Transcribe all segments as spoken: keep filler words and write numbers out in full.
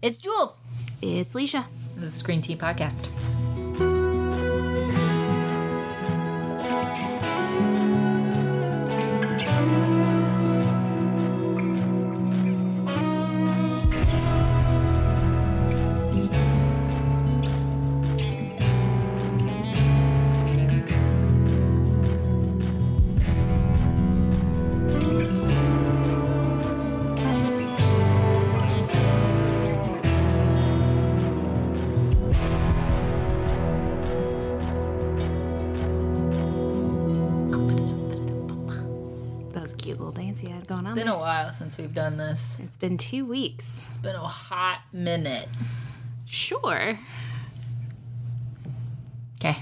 It's Jules. It's Leisha. This is Screen Tea Podcast. Going on it's been there. a while since we've done this. It's been two weeks. It's been a hot minute. Sure. Okay.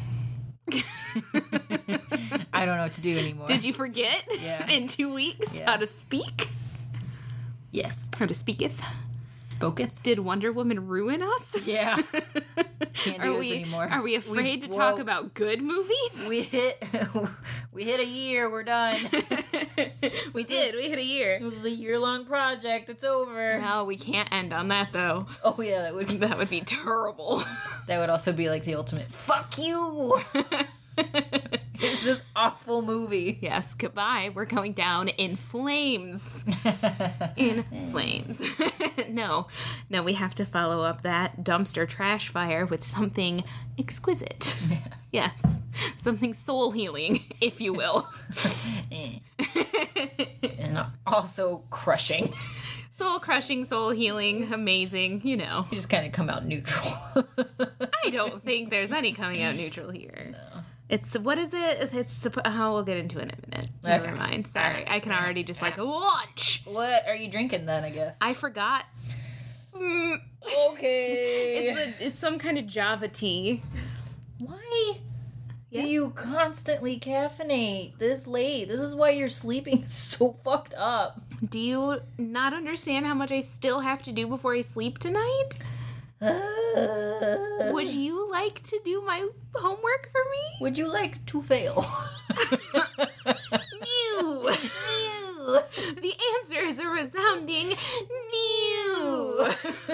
I don't know what to do anymore. Did you forget Yeah. in two weeks Yeah. how to speak? Yes. How to speaketh? Spoketh? Did Wonder Woman ruin us? Yeah. Can't do are this we, anymore. Are we afraid we to talk broke. about good movies? We hit we hit a year, we're done. we This did. is- We hit a year. This is a year-long project. It's over. No, we can't end on that, though. Oh yeah, that would be, That would be terrible. that would also be like the ultimate fuck you. It's this awful movie. Yes, goodbye. We're going down in flames. In flames. no, no, we have to follow up that dumpster trash fire with something exquisite. Yeah. Yes, something soul healing, if you will. Eh. And also crushing. Soul crushing, soul healing, amazing, you know. You just kind of come out neutral. I don't think there's any coming out neutral here. No. It's, what is it? It's, oh, we'll get into it in a minute. Never Okay. mind. Sorry. I can already just like launch. What are you drinking then, I guess? I forgot. Mm, Okay. It's, a, it's some kind of Java tea. Why Yes. do you constantly caffeinate this late? This is why you're sleeping so fucked up. Do you not understand how much I still have to do before I sleep tonight? Would you like to do my homework for me? Would you like to fail? No. No. The answer is a resounding no.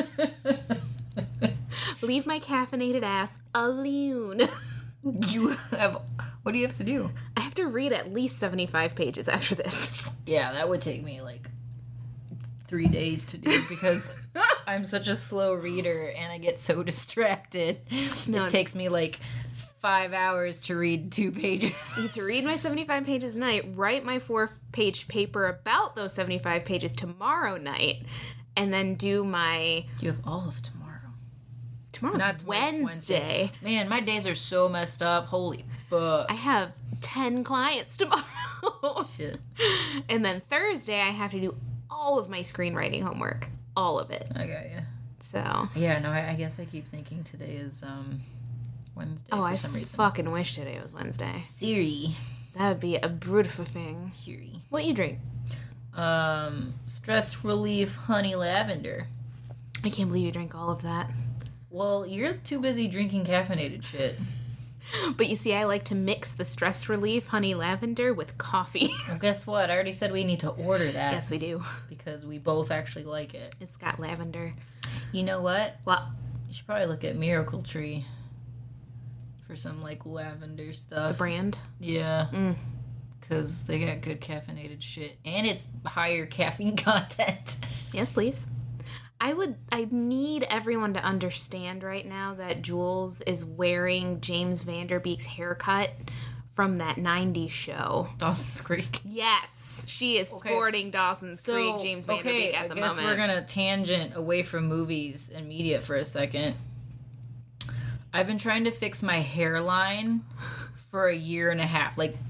Leave my caffeinated ass alone. You have... What do you have to do? I have to read at least seventy-five pages after this. Yeah, that would take me like three days to do because I'm such a slow reader and I get so distracted. No. It takes me like five hours to read two pages. I get to read my seventy-five pages night, write my four-page paper about those seventy-five pages tomorrow night, and then do my... You have all of tomorrow. Tomorrow's Not tomorrow, it's Wednesday. Man, my days are so messed up. Holy fuck. I have ten clients tomorrow. Shit. And then Thursday, I have to do all of my screenwriting homework. All of it. I got you. So... Yeah, no, I, I guess I keep thinking today is um Wednesday Oh, for I some reason. fucking wish today was Wednesday. Siri. That would be a beautiful thing. Siri. What you drink? Um, stress relief honey lavender. I can't believe you drank all of that. Well, you're too busy drinking caffeinated shit. But you see, I like to mix the stress relief honey lavender with coffee. Well, guess what? I already said we need to order that. Yes, we do. Because we both actually like it. It's got lavender. You know what? Well, You should probably look at Miracle Tree for some, like, lavender stuff. the brand. Yeah. Mm. Because they got good caffeinated shit. And it's higher caffeine content. Yes, please. I would, I need everyone to understand right now that Jules is wearing James Van Der Beek's haircut from that nineties show. Dawson's Creek. Yes, she is Okay. sporting Dawson's Creek James Van Der okay, Beek at the I guess moment. we're gonna tangent away from movies and media for a second. I've been trying to fix my hairline for a year and a half, like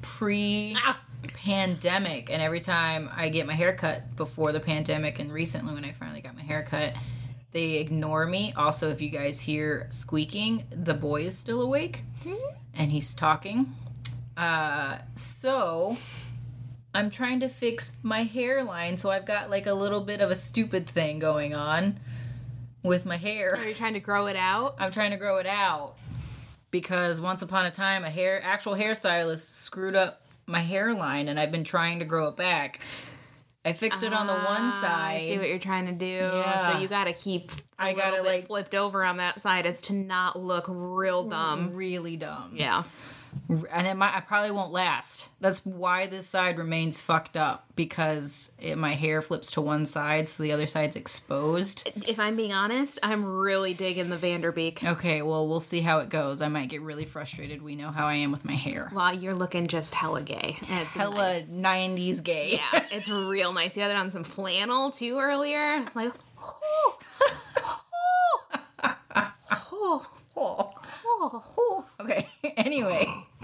pre-pandemic, and every time I get my hair cut before the pandemic and recently when I finally got my hair cut, they ignore me. Also, if you guys hear squeaking, the boy is still awake and he's talking. Uh, so I'm trying to fix my hairline, so I've got like a little bit of a stupid thing going on with my hair. Are you trying to grow it out? I'm trying to grow it out because once upon a time a hair actual hairstylist screwed up my hairline and I've been trying to grow it back. I fixed it on the one Ah, side. I see what you're trying to do. Yeah. So you gotta keep a I gotta, little bit like- flipped over on that side as to not look real dumb. Really dumb. Yeah. And it might, I probably won't last. That's why this side remains fucked up, because it, my hair flips to one side, so the other side's exposed. If I'm being honest, I'm really digging the Vanderbeek. Okay, well, we'll see how it goes. I might get really frustrated. We know how I am with my hair. Well, you're looking just hella gay. And it's Hella nice. nineties gay. Yeah, it's real nice. You had it on some flannel too earlier. It's like, oh, oh, oh, Oh. oh. Oh. Okay, anyway.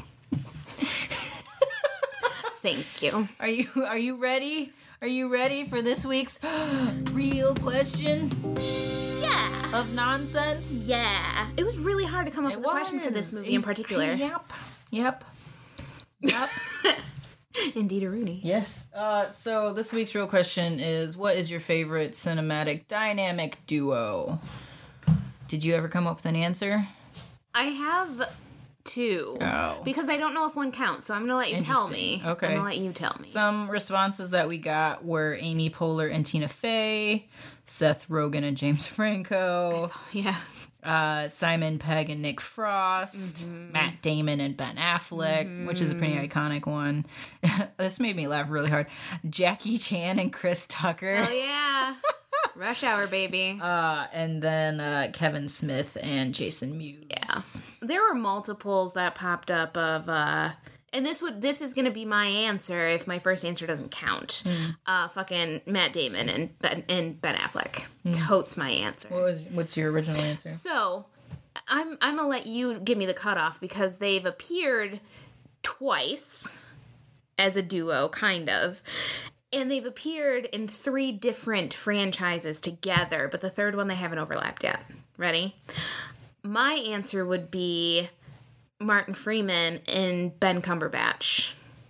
Thank you. Are you are you ready? Are you ready for this week's real question Yeah. of nonsense? Yeah. It was really hard to come up It with a question for this was. movie in particular. Yep. Yep. Yep. Indeed, a Rooney. Yes. Uh, so this week's real question is, what is your favorite cinematic dynamic duo? Did you ever come up with an answer? I have two. Oh. Because I don't know if one counts, so I'm going to let you tell me. Interesting. Okay. I'm going to let you tell me. Some responses that we got were Amy Poehler and Tina Fey, Seth Rogen and James Franco, yeah. uh, Simon Pegg and Nick Frost, Mm-hmm. Matt Damon and Ben Affleck, which is a pretty iconic one. This made me laugh really hard. Jackie Chan and Chris Tucker. Oh, yeah. Rush Hour, baby. Uh, and then uh, Kevin Smith and Jason Mewes. Yeah. There were multiples that popped up of uh and this would this is gonna be my answer if my first answer doesn't count. Mm. Uh fucking Matt Damon and Ben and Ben Affleck. Totes my answer. What was what's your original answer? So I'm I'm gonna let you give me the cutoff because they've appeared twice as a duo, kind of. And they've appeared in three different franchises together, but the third one they haven't overlapped yet. Ready? My answer would be Martin Freeman and Ben Cumberbatch.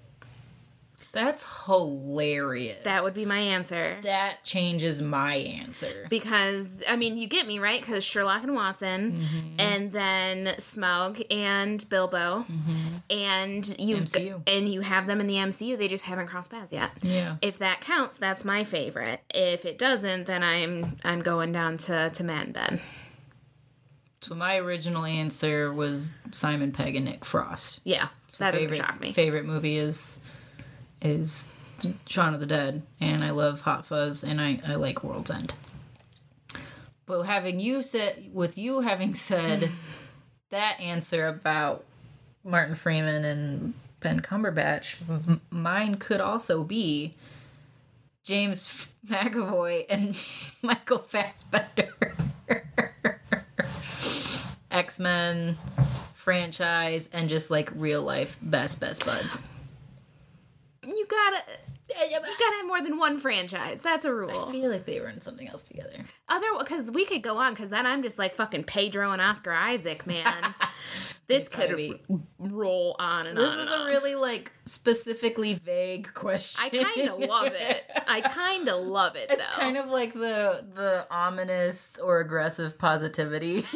That's hilarious. That would be my answer. That changes my answer. Because, I mean, you get me, right? Because Sherlock and Watson, Mm-hmm. and then Smaug and Bilbo, Mm-hmm. and you M C U. and you have them in the M C U. They just haven't crossed paths yet. Yeah. If that counts, that's my favorite. If it doesn't, then I'm I'm going down to, to Matt and Ben. So my original answer was Simon Pegg and Nick Frost. Yeah, that doesn't favorite, shock me. Favorite movie is is Shaun of the Dead, and I love Hot Fuzz, and I, I like World's End. But having you said, with you having said that answer about Martin Freeman and Ben Cumberbatch, m- mine could also be James McAvoy and Michael Fassbender. X-Men franchise and just like real life best best buds. You gotta you gotta have more than one franchise. That's a I rule. feel like they were in something else together. Other because we could go on because then I'm just like fucking Pedro and Oscar Isaac, man. This could probably- roll on and This on. is and a on. really like specifically vague question. I kind of love it. I kind of love it It's though. kind of like the the ominous or aggressive positivity.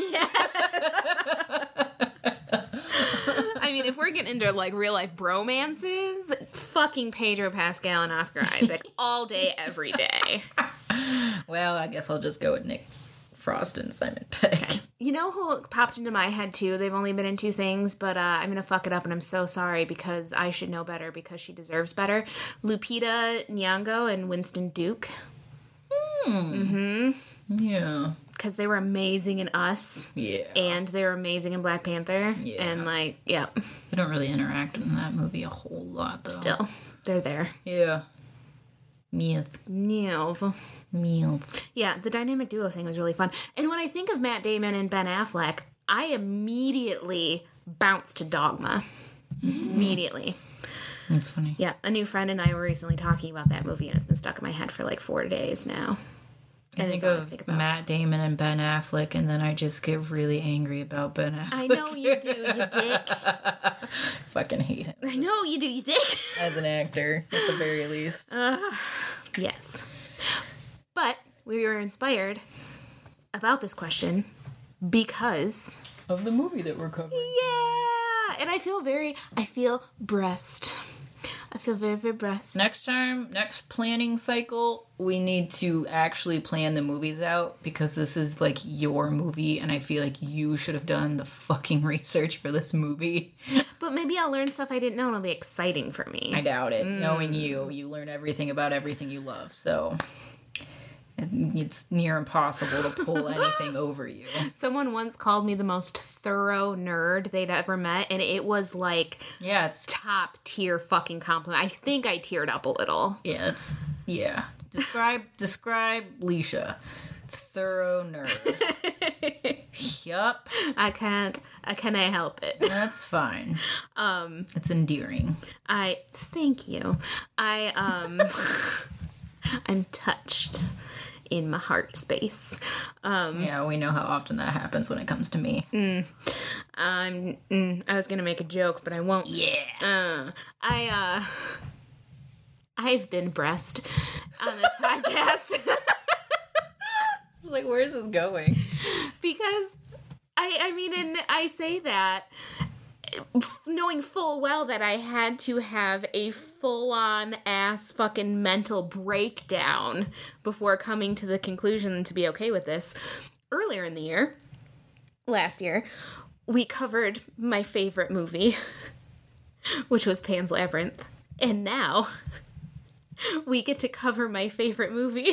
I mean, if we're getting into like real life bromances, fucking Pedro Pascal and Oscar Isaac all day, every day. Well, I guess I'll just go with Nick Frost and Simon Pegg. You know who popped into my head too? They've only been in two things, but uh, I'm gonna fuck it up, and I'm so sorry because I should know better because she deserves better. Lupita Nyong'o and Winston Duke, Yeah. because they were amazing in Us, Yeah. and they were amazing in Black Panther, Yeah. and like, yeah, They don't really interact in that movie a whole lot though. still they're there. Yeah. Myth. Niels. Myth. Yeah, the dynamic duo thing was really fun. And when I think of Matt Damon and Ben Affleck, I immediately bounce to Dogma. Immediately. That's funny. Yeah, a new friend and I were recently talking about that movie, and it's been stuck in my head for like four days now. I And think it's all I of think about. Matt Damon and Ben Affleck, and then I just get really angry about Ben Affleck. I know you do, you dick. Fucking hate him I know you do, you dick. as an actor, at the very least. Yes. But we were inspired about this question because, Of the movie that we're covering. yeah, and I feel very, I feel breast. I feel very, very blessed. Next time, next planning cycle, we need to actually plan the movies out because this is like your movie and I feel like you should have done the fucking research for this movie. But maybe I'll learn stuff I didn't know and it'll be exciting for me. I doubt it. Mm. Knowing you, you learn everything about everything you love, so it's near impossible to pull anything over you. Someone once called me the most thorough nerd they'd ever met, and it was like yeah, it's top tier fucking compliment. I think I teared up a little. Yeah, it's yeah. Describe describe Leisha. Thorough nerd. Yup. I can't I can I help it. That's fine. Um it's endearing. I thank you. I um I'm touched in my heart space. Um, yeah, we know how often that happens when it comes to me. Mm, I'm. Mm, I was gonna make a joke, but I won't. Yeah. Uh, I. Uh, I've been breast on this podcast. I was like, where's this going? Because I. I mean, and I say that knowing full well that I had to have a full-on ass fucking mental breakdown before coming to the conclusion to be okay with this. Earlier in the year, last year, we covered my favorite movie, which was Pan's Labyrinth. And now, we get to cover my favorite movie,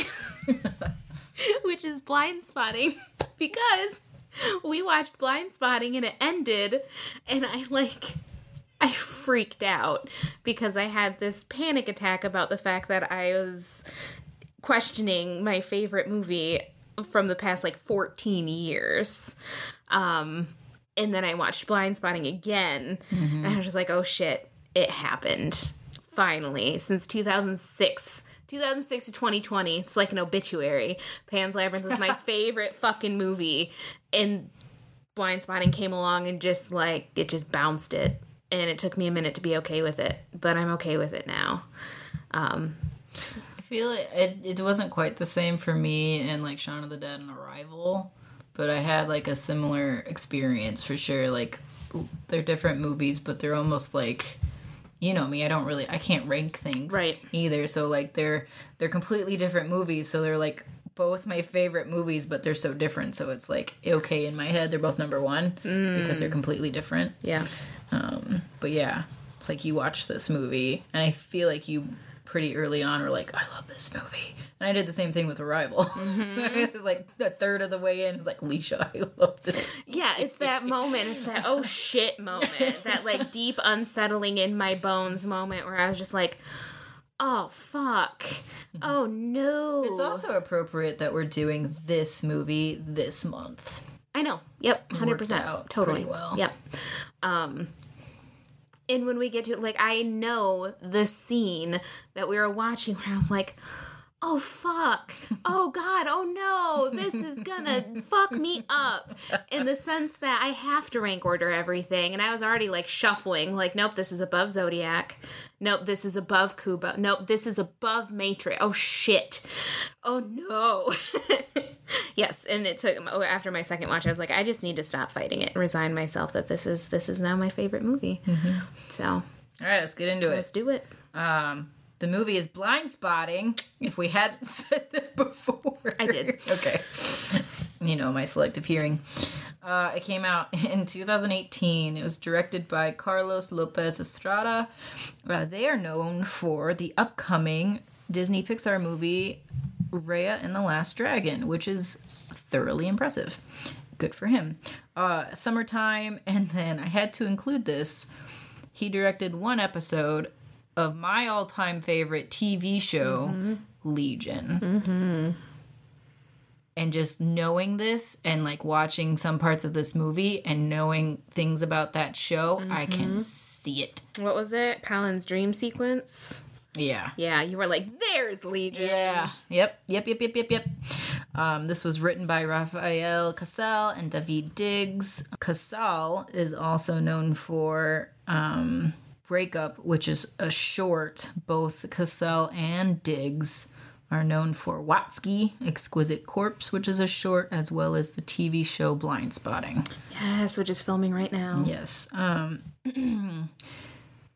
which is Blindspotting, because we watched Blindspotting and it ended, and I, like, I freaked out because I had this panic attack about the fact that I was questioning my favorite movie from the past, like, fourteen years. Um, and then I watched Blindspotting again, mm-hmm. and I was just like, oh shit, it happened. Finally. Since two thousand six. two thousand six to twenty twenty, it's like an obituary. Pan's Labyrinth was my favorite fucking movie, and Blindspotting came along and just, like, it just bounced it, and it took me a minute to be okay with it, but I'm okay with it now. Um, I feel it, it, it wasn't quite the same for me and, like, Shaun of the Dead and Arrival, but I had, like, a similar experience for sure. Like, they're different movies, but they're almost, like, you know me, I don't really, I can't rank things right. either. So, like, they're they're completely different movies. So they're, like, both my favorite movies, but they're so different. So it's, like, okay, in my head, they're both number one mm. because they're completely different. Yeah. Um, but, yeah, it's like you watch this movie, and I feel like you pretty early on were like, I love this movie. And I did the same thing with Arrival. Mm-hmm. It was, like, a third of the way in, it's like, Leisha, I love this movie. Yeah, it's that moment. It's that, oh, shit moment. That, like, deep unsettling in my bones moment where I was just like, oh, fuck. Oh, no. It's also appropriate that we're doing this movie this month. I know. Yep. one hundred percent. It worked out totally. pretty well. Yep. Um, and when we get to, like, I know the scene that we were watching where I was like, oh, fuck. Oh, God. Oh, no. This is gonna fuck me up. In the sense that I have to rank order everything. And I was already, like, shuffling. Like, nope, this is above Zodiac. Nope, this is above Kubo. Nope, this is above Matrix. Oh, shit. Oh, no. Yes, and it took, after my second watch, I was like, I just need to stop fighting it and resign myself that this is this is now my favorite movie. Mm-hmm. So. All right, let's get into it. Let's do it. Um... The movie is Blindspotting, if we hadn't said that before. I did. Okay. You know, my selective hearing. Uh, it came out in two thousand eighteen. It was directed by Carlos Lopez Estrada. Uh, they are known for the upcoming Disney Pixar movie, Raya and the Last Dragon, which is thoroughly impressive. Good for him. Uh, summertime, and then I had to include this. He directed one episode of my all-time favorite T V show, mm-hmm. Legion. Mm-hmm. And just knowing this and, like, watching some parts of this movie and knowing things about that show, mm-hmm. I can see it. What was it? Colin's dream sequence? Yeah. Yeah, you were like, there's Legion. Yeah. Yep, yep, yep, yep, yep, yep. Um, this was written by Rafael Casal and David Diggs. Casal is also known for... Um, Breakup, which is a short. Both Cassell and Diggs are known for Watsky, Exquisite Corpse, which is a short, as well as the T V show Blindspotting. Yes, which is filming right now. Yes. Um,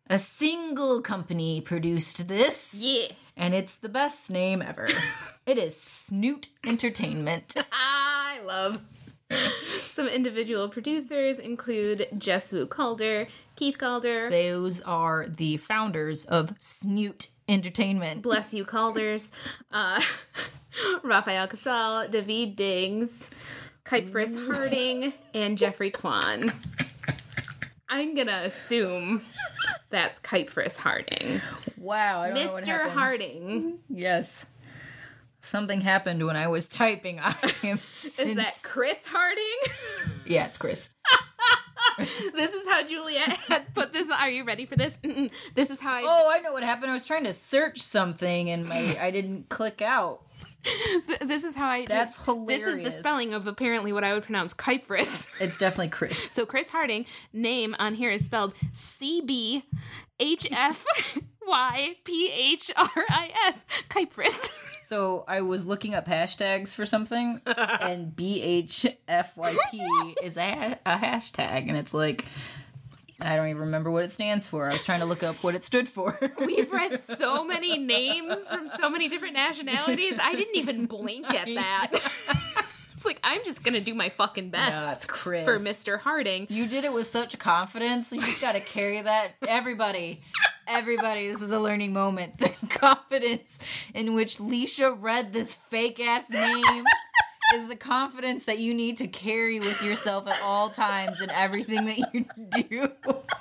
A single company produced this. Yeah. And it's the best name ever. It is Snoot Entertainment. I love. Some individual producers include Jess Wu Calder, Keith Calder. Those are the founders of Snoot Entertainment. Bless you, Calders. Uh, Raphael Casal, David Diggs, Kypris Harding, and Jeffrey Kwan. I'm gonna assume that's Kypris Harding. Wow, I don't know what Mister happened. Harding. Yes. Something happened when I was typing. I am Is that Chris Harding? Yeah, it's Chris. This is how Juliet had put this. Are you ready for this? Mm-mm. This is how I... Oh, I know what happened. I was trying to search something and my I didn't click out. This is how I... That's This hilarious. is the spelling of apparently what I would pronounce Kypris. It's definitely Chris. So Chris Harding, name on here is spelled C B H F Y P H R I S. Kypris. So I was looking up hashtags for something, and B H F Y P is a, a hashtag, and it's like, I don't even remember what it stands for. I was trying to look up what it stood for. We've read so many names from so many different nationalities. I didn't even blink at that. It's like, I'm just going to do my fucking best No, it's Chris. for Mister Harding. You did it with such confidence. You just got to carry that. Everybody, everybody, this is a learning moment. The confidence in which Leisha read this fake ass name is the confidence that you need to carry with yourself at all times in everything that you do.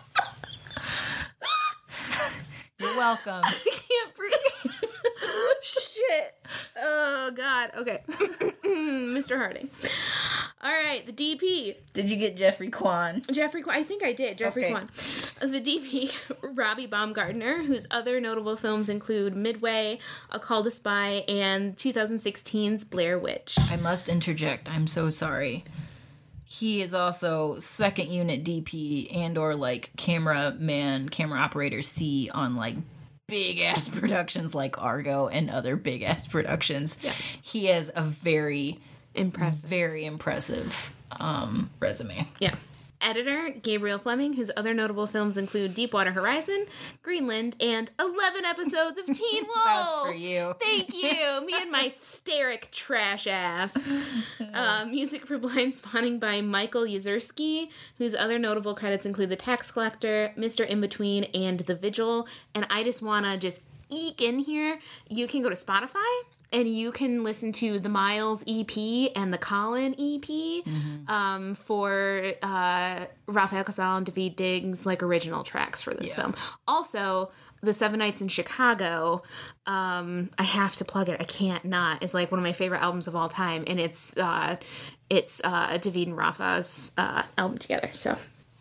You're welcome. I can't breathe. Shit. Oh, God. Okay. Mister Harding. All right, the D P. Did you get Jeffrey Kwan? Jeffrey Kwan. I think I did. Jeffrey Okay. Kwan. The D P, Robbie Baumgartner, whose other notable films include Midway, A Call to Spy, and twenty sixteen's Blair Witch. I must interject. I'm so sorry. He is also second unit D P and or like cameraman, camera operator C on like big ass productions like Argo and other big ass productions. Yeah. He has a very Impressive. very impressive um, resume. Yeah. Editor, Gabriel Fleming, whose other notable films include Deepwater Horizon, Greenland, and eleven episodes of Teen Wolf. That's for you. Thank you. Me and my steric trash ass. Uh, music for Blind Spawning by Michael Yuzurski, whose other notable credits include The Tax Collector, Mister In-Between, and The Vigil. And I just want to just eke in here. You can go to Spotify and you can listen to the Miles E P and the Colin E P Mm-hmm. um, for uh, Raphael Casal and David Diggs, like original tracks for this Yeah. film. Also, The Seven Nights in Chicago, um, I have to plug it. I can't not. It's like one of my favorite albums of all time, and it's uh, it's uh, David and Rafa's uh, album together. So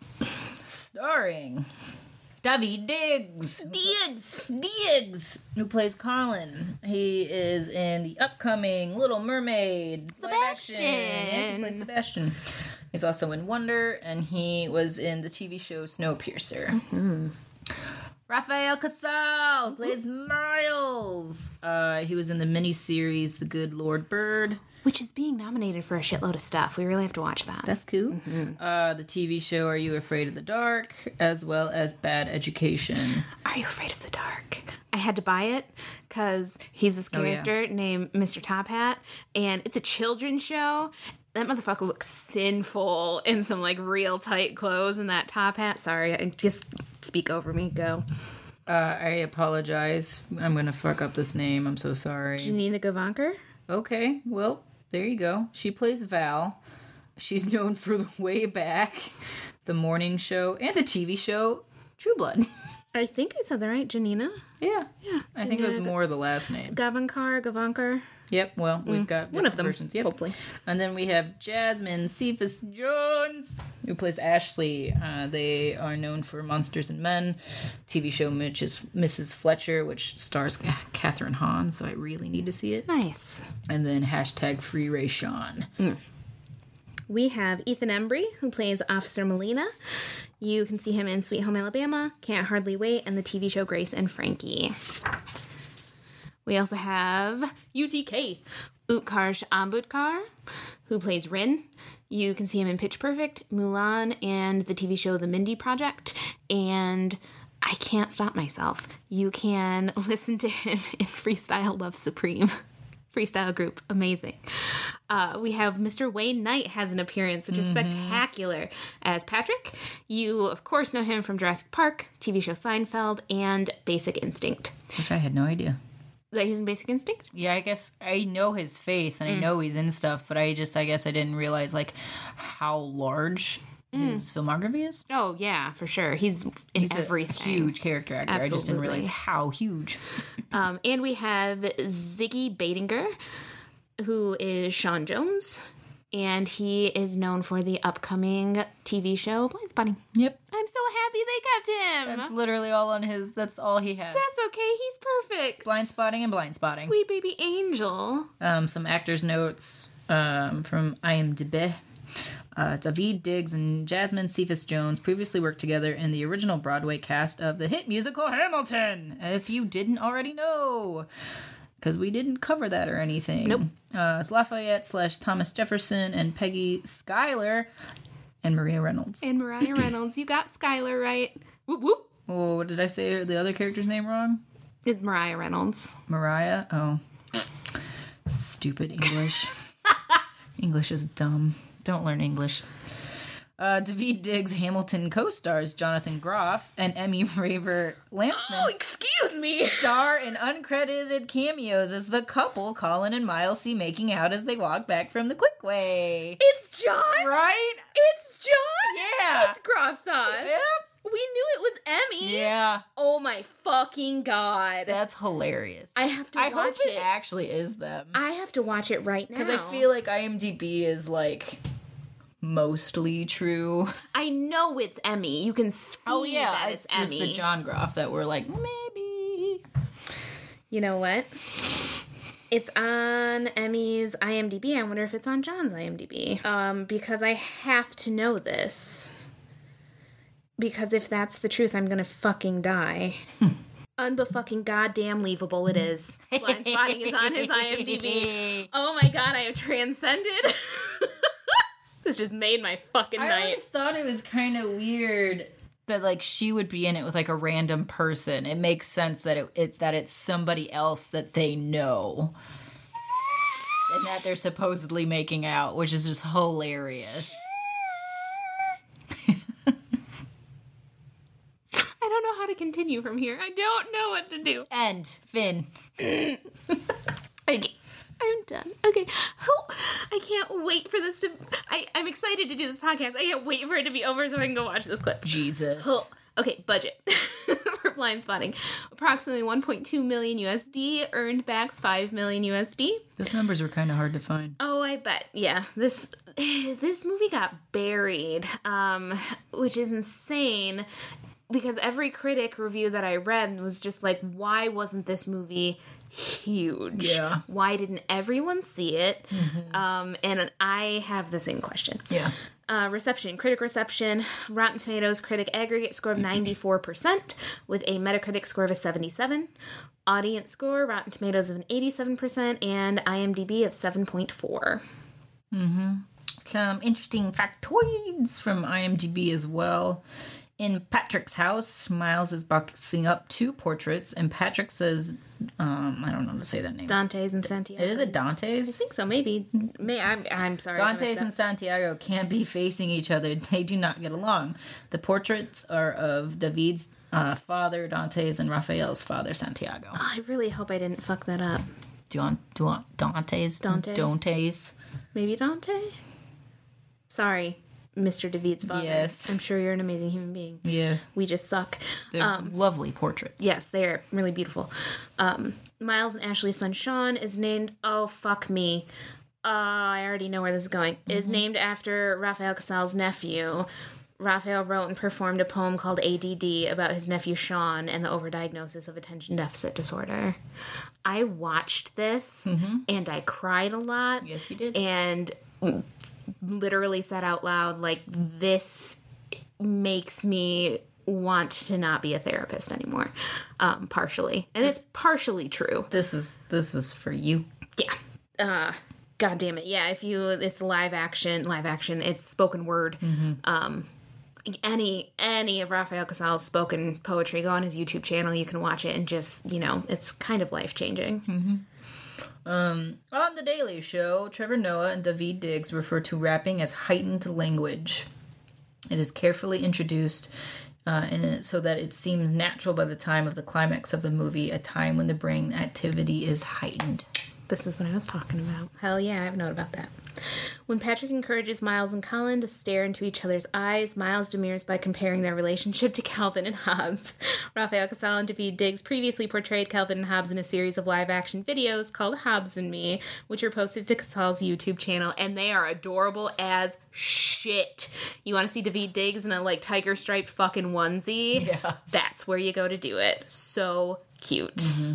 Starring David Diggs. Diggs. Diggs, who plays Colin. He is in the upcoming Little Mermaid. live action. Sebastian. Yeah, he plays Sebastian. He's also in Wonder, and he was in the T V show Snowpiercer. Mm-hmm. Raphael Casal plays Miles. Uh, he was in the miniseries The Good Lord Bird. Which is being nominated for a shitload of stuff. We really have to watch that. That's cool. Uh, the T V show Are You Afraid of the Dark, as well as Bad Education. Are You Afraid of the Dark? I had to buy it because he's this Oh, yeah. character named Mister Top Hat, and it's a children's show. That motherfucker looks sinful in some like real tight clothes and that top hat. Sorry, I just speak over me. Go. Uh, I apologize. I'm gonna fuck up this name. I'm so sorry. Janina Gavankar. Okay, well, there you go. She plays Val. She's known for the Way Back, the morning show, and the T V show True Blood. I think I said that right. Janina Yeah, Yeah. I think it was Janina more the last name. Gavankar. Gavankar. Yep. Well, we've got One of different them. versions. Yep. Hopefully. And then we have Jasmine Cephas Jones, who plays Ashley. Uh, they are known for Monsters and Men, T V show Mitch is Missus Fletcher, which stars Catherine Hahn, so I really need to see it. Nice. And then hashtag Free Ray Sean. We have Ethan Embry, who plays Officer Molina. You can see him in Sweet Home Alabama, Can't Hardly Wait, and the T V show Grace and Frankie. We also have U T K, Utkarsh Ambudkar, who plays Rin. You can see him in Pitch Perfect, Mulan, and the T V show The Mindy Project. And I can't stop myself. You can listen to him in Freestyle Love Supreme. Freestyle group. Amazing. Uh, we have Mister Wayne Knight has an appearance, which is mm-hmm. spectacular as Patrick. You, of course, know him from Jurassic Park, T V show Seinfeld, and Basic Instinct. Which I had no idea. That he's in Basic Instinct? Yeah, I guess I know his face and mm. I know he's in stuff, but I just, I guess I didn't realize, like, how large mm. his filmography is. Oh, yeah, for sure. He's in he's everything. A huge character actor. Absolutely. I just didn't realize how huge. Um, and we have Ziggy Badinger, who is Sean Jones, and he is known for the upcoming T V show Blindspotting. Yep. I'm so happy they kept him. That's literally all on his, that's all he has. That's okay, he's perfect. Blindspotting and Blindspotting. Sweet baby angel. Um, some actors' notes um, from IMDb. Uh, Daveed Diggs and Jasmine Cephas Jones previously worked together in the original Broadway cast of the hit musical Hamilton, if you didn't already know, because we didn't cover that or anything. Nope. Uh, it's Lafayette slash Thomas Jefferson and Peggy Schuyler and Maria Reynolds. And Mariah Reynolds. You got Schuyler right. Whoop whoop. Oh, what did I say the other character's name wrong? It's Mariah Reynolds. Mariah? Oh. Stupid English. English is dumb. Don't learn English. Uh, Daveed Diggs Hamilton co-stars Jonathan Groff and Emmy Raver Lampman. Oh, excuse me! Star in uncredited cameos as the couple Colin and Miles see making out as they walk back from the Quickway. It's John? Right? It's John? Yeah. It's Groff sauce. Yep. We knew it was Emmy. Yeah. Oh my fucking god. That's hilarious. I have to I watch hope it. it actually is them. I have to watch it right now. Because I feel like IMDb is like mostly true. I know it's Emmy. You can see oh, yeah, that it's, it's just Emmy. the John Groff that we're like, maybe. You know what? It's on Emmy's IMDb. I wonder if it's on John's IMDb. Um, because I have to know this. Because if that's the truth, I'm gonna fucking die. Unbefucking goddamn leavable it is. Blindspotting is on his IMDb. Oh my god, I have transcended. This just made my fucking I night. I always thought it was kind of weird that like she would be in it with like a random person. It makes sense that it, it's that it's somebody else that they know. And that they're supposedly making out, which is just hilarious. I don't know how to continue from here. I don't know what to do. End. Finn. Okay. I'm done. Okay. Oh, I can't wait for this to... I, I'm excited to do this podcast. I can't wait for it to be over so I can go watch this clip. Jesus. Oh, okay, budget for Blindspotting. Approximately one point two million U S D, earned back five million U S D. Those numbers were kind of hard to find. Oh, I bet. Yeah, this this movie got buried, um, which is insane. Because every critic review that I read was just like, why wasn't this movie huge? Yeah. Why didn't everyone see it? Mm-hmm. Um, and I have the same question. Yeah. Uh, reception, critic reception, Rotten Tomatoes critic aggregate score of ninety-four percent with a Metacritic score of a seventy-seven. Audience score, Rotten Tomatoes of an eighty-seven percent and IMDb of seven point four. Mm-hmm. Some interesting factoids from IMDb as well. In Patrick's house, Miles is boxing up two portraits, and Patrick says, um, I don't know how to say that name. Dante's and Santiago. Is it Dante's? I think so, maybe. May I'm, I'm sorry. Dante's and Santiago can't be facing each other. They do not get along. The portraits are of David's uh, father, Dante's, and Raphael's father, Santiago. Oh, I really hope I didn't fuck that up. Do you want, do you want Dante's? Dante. Dante's? Maybe Dante? Sorry. Mister David's father. Yes. I'm sure you're an amazing human being. Yeah. We just suck. They're um, lovely portraits. Yes, they are really beautiful. Um, Miles and Ashley's son Sean is named, oh, fuck me. Uh, I already know where this is going. Mm-hmm. Is named after Raphael Casal's nephew. Raphael wrote and performed a poem called A D D about his nephew Sean and the overdiagnosis of attention deficit disorder. I watched this mm-hmm. and I cried a lot. Yes, you did. And literally said out loud, like, this makes me want to not be a therapist anymore. Um, partially. And this, it's partially true. This is, this was for you. Yeah. Uh, God damn it. Yeah, if you, it's live action, live action, it's spoken word. Mm-hmm. Um, any any of Rafael Casal's spoken poetry, go on his YouTube channel. You can watch it and just, you know, it's kind of life-changing. Mm-hmm. Um, on The Daily Show, Trevor Noah and Daveed Diggs refer to rapping as heightened language. It is carefully introduced uh, in, so that it seems natural by the time of the climax of the movie, a time when the brain activity is heightened. This is what I was talking about. Hell yeah, I have a note about that. When Patrick encourages Miles and Colin to stare into each other's eyes, Miles demurs by comparing their relationship to Calvin and Hobbes. Rafael Casal and Daveed Diggs previously portrayed Calvin and Hobbes in a series of live-action videos called Hobbes and Me, which are posted to Casal's YouTube channel, and they are adorable as shit. You want to see Daveed Diggs in a, like, tiger-striped fucking onesie? Yeah. That's where you go to do it. So cute. Mm-hmm.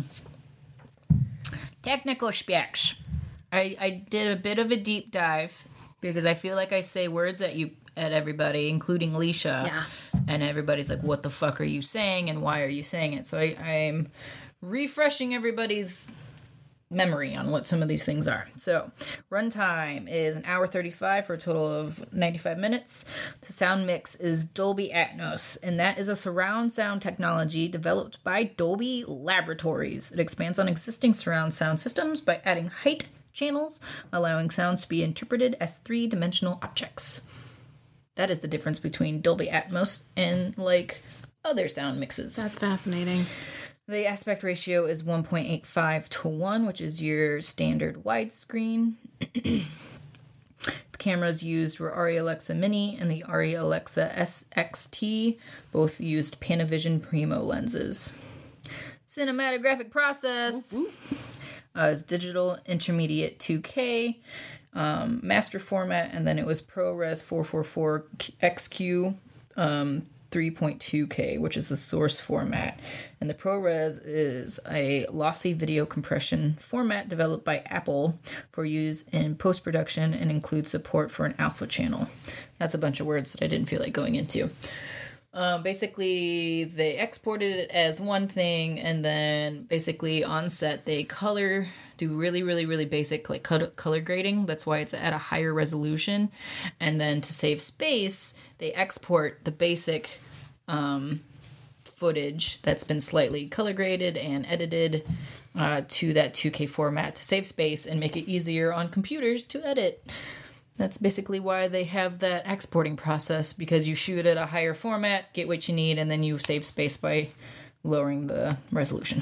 Technical specs. I, I did a bit of a deep dive because I feel like I say words at you at everybody, including Leisha. Yeah. And everybody's like, what the fuck are you saying and why are you saying it? So I, I'm refreshing everybody's memory on what some of these things are. So runtime is an hour thirty-five for a total of ninety-five minutes. The sound mix is Dolby Atmos, and that is a surround sound technology developed by Dolby Laboratories. It expands on existing surround sound systems by adding height channels, allowing sounds to be interpreted as three-dimensional objects. That is the difference between Dolby Atmos and, like, other sound mixes. That's fascinating. The aspect ratio is one point eight five to one, which is your standard widescreen. The cameras used were Arri Alexa Mini and the Arri Alexa S X T. Both used Panavision Primo lenses. Cinematographic process Ooh, ooh. Uh, is digital intermediate two K, um, master format, and then it was ProRes four forty-four X Q um, three point two K, which is the source format. And the ProRes is a lossy video compression format developed by Apple for use in post-production and includes support for an alpha channel. That's a bunch of words that I didn't feel like going into. Um, basically, they exported it as one thing, and then basically on set they color, do really, really, really basic like color grading. That's why it's at a higher resolution. And then to save space, they export the basic um, footage that's been slightly color graded and edited uh, to that two K format to save space and make it easier on computers to edit. That's basically why they have that exporting process, because you shoot at a higher format, get what you need, and then you save space by lowering the resolution.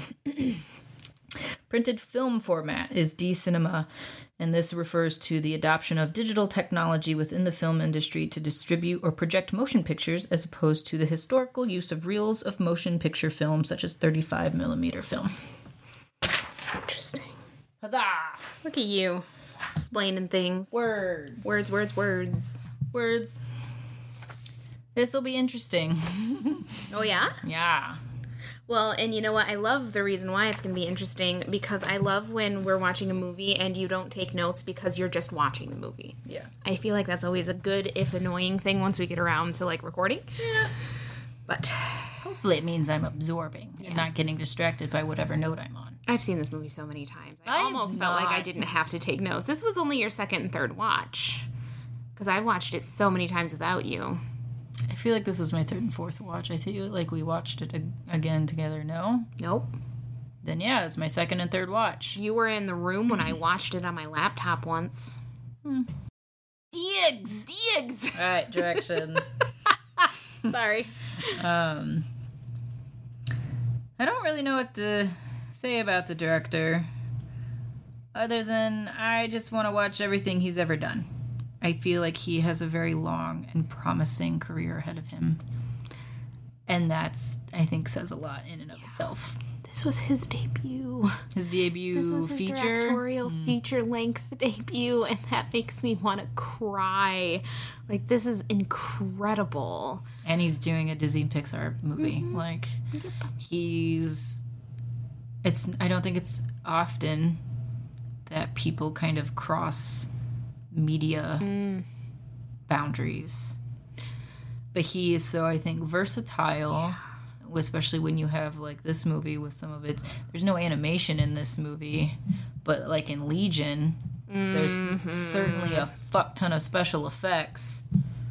Printed film format is D-Cinema, and this refers to the adoption of digital technology within the film industry to distribute or project motion pictures, as opposed to the historical use of reels of motion picture film, such as thirty-five millimeter film. Interesting. Huzzah! Look at you. Explaining things. Words. Words, words, words. Words. This will be interesting. Oh, yeah? Yeah. Well, and you know what? I love the reason why it's going to be interesting, because I love when we're watching a movie and you don't take notes because you're just watching the movie. Yeah. I feel like that's always a good, if annoying thing once we get around to, like, recording. Yeah. But hopefully it means I'm absorbing yes. and not getting distracted by whatever note I'm on. I've seen this movie so many times. I, I almost felt not. like I didn't have to take notes. This was only your second and third watch, because I've watched it so many times without you. I feel like this was my third and fourth watch. I feel like we watched it ag- again together. No? Nope. Then yeah, it's my second and third watch. You were in the room when I watched it on my laptop once. Hmm. Diggs! Diggs! All right, direction. Sorry. um, I don't really know what to say about the director, other than I just want to watch everything he's ever done. I feel like he has a very long and promising career ahead of him. And that's, I think, says a lot in and of yeah. itself. This was his debut. His debut this was his feature? directorial mm. feature-length debut, and that makes me want to cry. Like, this is incredible. And he's doing a Disney Pixar movie. Mm-hmm. Like, yep. he's... It's. I don't think it's often that people kind of cross media mm. boundaries. But he is so, I think, versatile, yeah. especially when you have, like, this movie with some of its... There's no animation in this movie, but, like, in Legion, mm-hmm. there's certainly a fuck ton of special effects.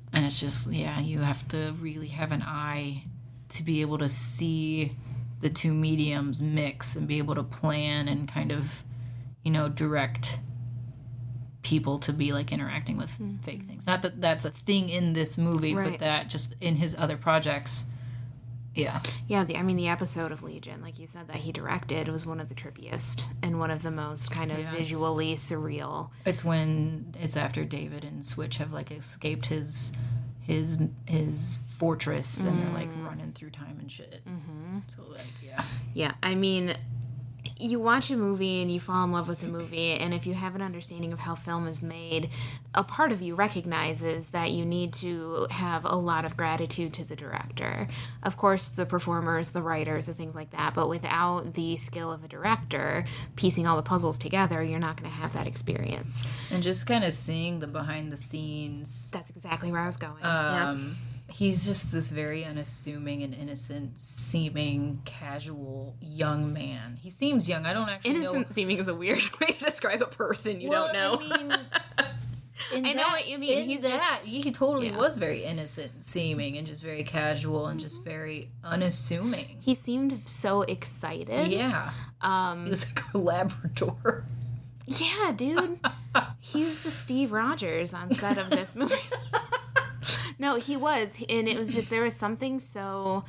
And it's just, yeah, you have to really have an eye to be able to see the two mediums mix and be able to plan and kind of, you know, direct people to be, like, interacting with mm-hmm. fake things. Not that that's a thing in this movie, right. but that just in his other projects, yeah. Yeah, the, I mean, the episode of Legion, like you said, that he directed was one of the trippiest and one of the most kind of yes. visually surreal. It's when, it's after David and Switch have, like, escaped his his his fortress, and mm. they're, like, running through time and shit. Mm-hmm. So, like, yeah. Yeah, I mean, you watch a movie and you fall in love with the movie, and if you have an understanding of how film is made, a part of you recognizes that you need to have a lot of gratitude to the director. Of course, the performers, the writers, and things like that, but without the skill of a director piecing all the puzzles together, you're not going to have that experience. And just kind of seeing the behind the scenes. That's exactly where I was going. Um, yeah. He's just this very unassuming and innocent seeming, casual young man. He seems young. I don't actually innocent know. Innocent seeming is a weird way to describe a person you well, don't know. I mean, I that, know what you mean. He's that, just, he totally yeah. was very innocent seeming and just very casual and just very unassuming. He seemed so excited. Yeah. Um, he was like a Labrador. Yeah, dude. He's the Steve Rogers on set of this movie. No, he was, and it was just, there was something so,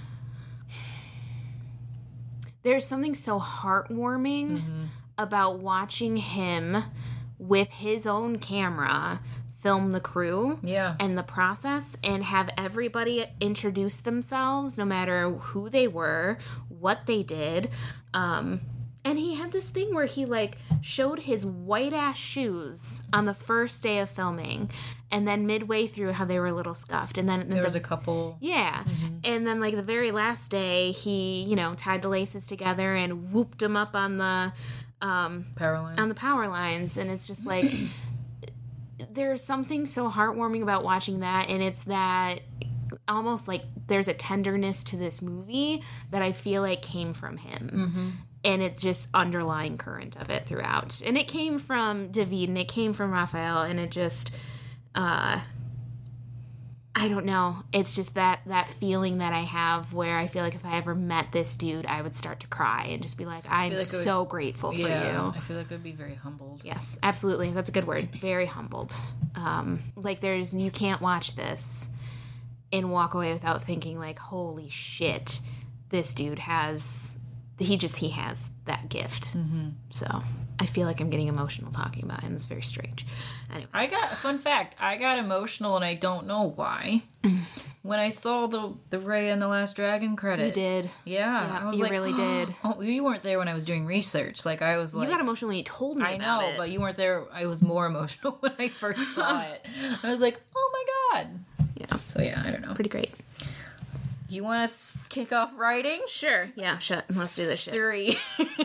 there's something so heartwarming mm-hmm. about watching him with his own camera film the crew yeah. and the process, and have everybody introduce themselves, no matter who they were, what they did. Um, and he had this thing where he, like, showed his white-ass shoes on the first day of filming, and then midway through how they were a little scuffed. And then there the, was a couple. Yeah. Mm-hmm. And then, like, the very last day, he, you know, tied the laces together and whooped them up on the um, power lines. On the power lines. And it's just like, there's something so heartwarming about watching that, and it's that almost like there's a tenderness to this movie that I feel like came from him. Mm-hmm. And it's just underlying current of it throughout. And it came from David, and it came from Raphael, and it just, uh, I don't know. It's just that, that feeling that I have where I feel like if I ever met this dude, I would start to cry and just be like, I'm like so would, grateful for yeah, you. I feel like I'd be very humbled. Yes, absolutely. That's a good word. Very humbled. Um, like there's, you can't watch this and walk away without thinking like, holy shit, this dude has... He just, he has that gift. Mm-hmm. So I feel like I'm getting emotional talking about him. It's very strange. Anyway. I got, fun fact, I got emotional and I don't know why. When I saw the the Raya and the Last Dragon credit. You did. Yeah. yeah I was you like, really did. Oh, you weren't there when I was doing research. Like, I was like. You got emotional when you told me I about know, it. but you weren't there. I was more emotional when I first saw it. I was like, oh my God. Yeah. So yeah, I don't know. Pretty great. You want to kick off writing? Sure. Yeah, shut. Let's do this shit. Three.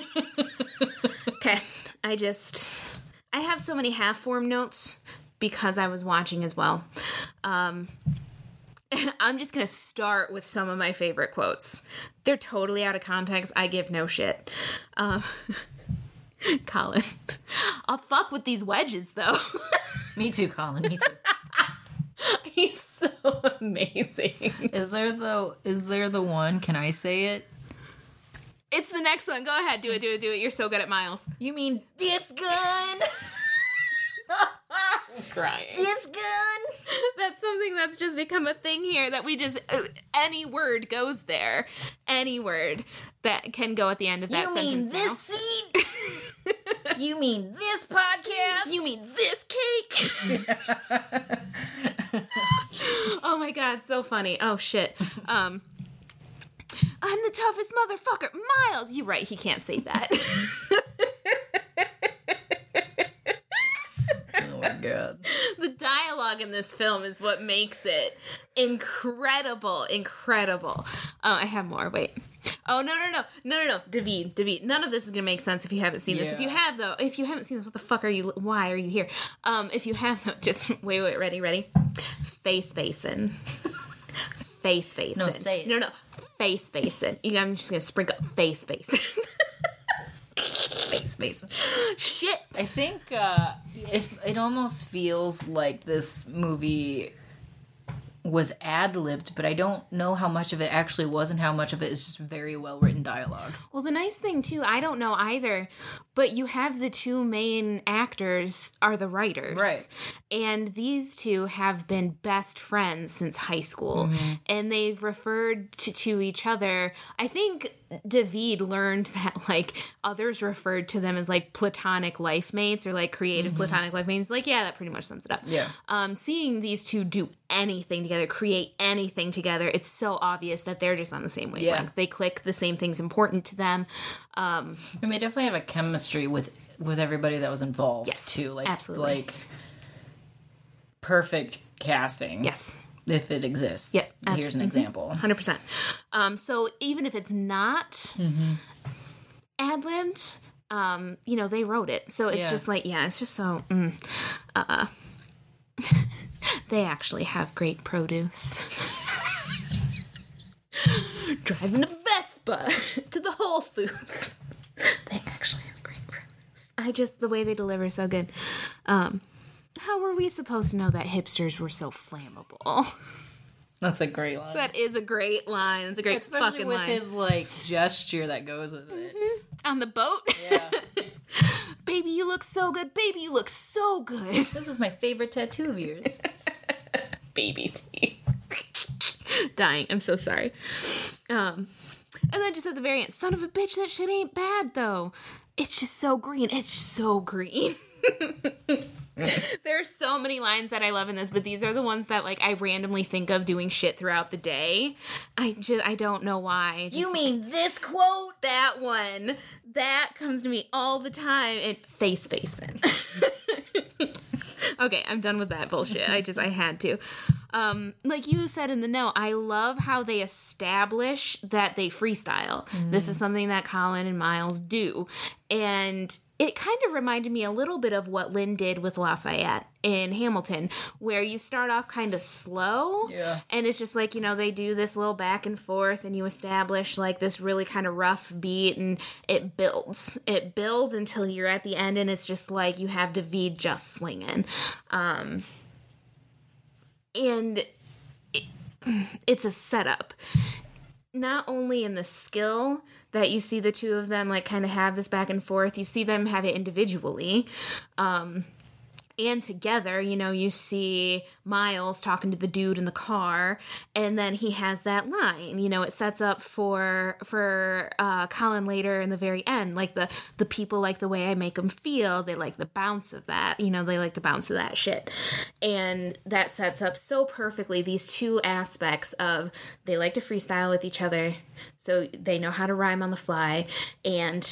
Okay. I just... I have so many half-form notes because I was watching as well. Um, I'm just going to start with some of my favorite quotes. They're totally out of context. I give no shit. Um, Colin. I'll fuck with these wedges, though. Me too, Colin. Me too. He's so amazing. Is there the is there the one? Can I say it? It's the next one. Go ahead. Do it, do it, do it. You're so good at Miles. You mean this gun? I'm crying. This gun? That's something that's just become a thing here that we just, uh, any word goes there. Any word that can go at the end of that you sentence. You mean this now. seat? You mean this podcast? You mean this cake? Oh my God, so funny. Oh shit. Um, I'm the toughest motherfucker. Miles! You're right, he can't say that. Oh my God. The dialogue in this film is what makes it incredible, incredible. Oh, I have more. Wait. Oh, no, no, no. No, no, no. David, David. None of this is going to make sense if you haven't seen yeah. this. If you have, though, if you haven't seen this, what the fuck are you, why are you here? Um, if you have, though, just, wait, wait, ready, ready? Face basin. Face basin. No, say it. No, no. Face basin. I'm just going to sprinkle face basin. Face basin. Shit. I think uh, if it almost feels like this movie was ad-libbed, but I don't know how much of it actually was and how much of it is just very well-written dialogue. Well, the nice thing, too, I don't know either, but you have the two main actors are the writers. Right. And these two have been best friends since high school. Mm-hmm. And they've referred to, to each other. I think David learned that, like, others referred to them as, like, platonic life mates or, like, creative mm-hmm. platonic life mates. Like, yeah, that pretty much sums it up. Yeah. Um, seeing these two do anything together, create anything together, it's so obvious that they're just on the same wavelength. Yeah. They click, the same thing's important to them. Um, and they definitely have a chemistry with with everybody that was involved, yes, too. Like, absolutely. Like, perfect casting. Yes. If it exists. Yeah, here's an example. one hundred percent. Um, so even if it's not mm-hmm. ad-libbed, um, you know, they wrote it. So it's yeah. just like, yeah, it's just so... Mm, uh, they actually have great produce. Driving a Vespa to the Whole Foods. They actually have great produce. I just... The way they deliver is so good. Um... How were we supposed to know that hipsters were so flammable? That's a great line. That is a great line. It's a great Especially fucking with line. his, like, gesture that goes with it. Mm-hmm. On the boat? Yeah. Baby, you look so good. Baby, you look so good. This is my favorite tattoo of yours. Baby T. Dying. I'm so sorry. Um, and then just at the very end, son of a bitch, that shit ain't bad, though. It's just so green. It's so green. There are so many lines that I love in this, but these are the ones that, like, I randomly think of doing shit throughout the day. I just, I don't know why. Just, you mean this quote? That one. That comes to me all the time. And face facing. Okay, I'm done with that bullshit. I just, I had to. Um, like you said in the note, I love how they establish that they freestyle. Mm. This is something that Colin and Miles do. And it kind of reminded me a little bit of what Lynn did with Lafayette in Hamilton, where you start off kind of slow. Yeah. And it's just like, you know, they do this little back and forth and you establish like this really kind of rough beat and it builds. It builds until you're at the end and it's just like you have David just slinging. Um, and it, it's a setup. Not only in the skill that you see the two of them like kind of have this back and forth, you see them have it individually, um, and together. You know, you see Miles talking to the dude in the car, and then he has that line. You know, it sets up for for uh, Colin later in the very end. Like the the people like the way I make them feel. They like the bounce of that. You know, they like the bounce of that shit, and that sets up so perfectly these two aspects of they like to freestyle with each other, so they know how to rhyme on the fly, and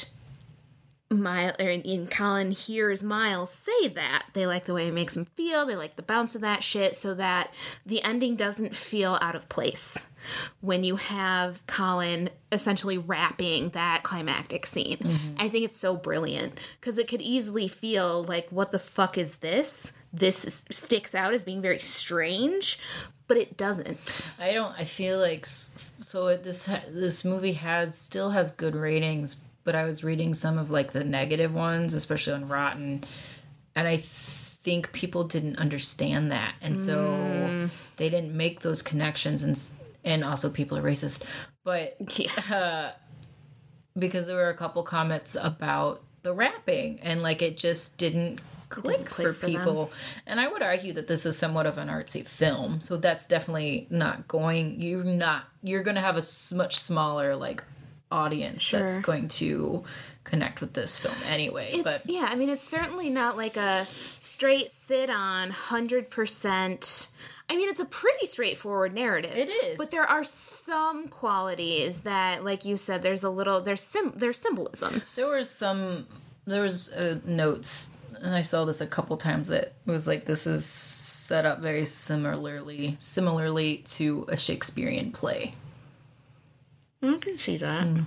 Miles, or in Colin hears Miles say that. They like the way it makes him feel. They like the bounce of that shit, so that the ending doesn't feel out of place when you have Colin essentially rapping that climactic scene. Mm-hmm. I think it's so brilliant because it could easily feel like, what the fuck is this? This is, sticks out as being very strange, but it doesn't. I don't. I feel like so. It, this this movie has still has good ratings. But I was reading some of, like, the negative ones, especially on Rotten, and I th- think people didn't understand that. And so mm. they didn't make those connections, and and also people are racist. But yeah. uh, because there were a couple comments about the rapping, and, like, it just didn't click, didn't click for, for people. Them. And I would argue that this is somewhat of an artsy film, so that's definitely not going, you're not, you're going to have a much smaller, like, audience sure. that's going to connect with this film anyway. It's, but yeah, I mean, it's certainly not like a straight sit-on one hundred percent. I mean, it's a pretty straightforward narrative. It is. But there are some qualities that, like you said, there's a little, there's sim, there's symbolism. There was some, there was uh, notes, and I saw this a couple times, that was like, this is set up very similarly, similarly to a Shakespearean play. I can see that. Mm.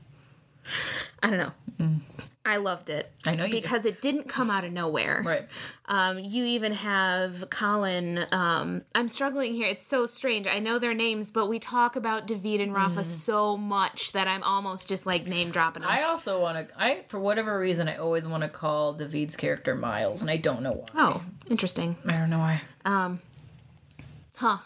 I don't know. Mm. I loved it. I know you because did. It didn't come out of nowhere. Right. Um, you even have Colin. Um, I'm struggling here. It's so strange. I know their names, but we talk about David and Rafa mm. so much that I'm almost just like name dropping them. I also want to. I for whatever reason I always want to call David's character Miles, and I don't know why. Oh, interesting. I don't know why. Um. Huh.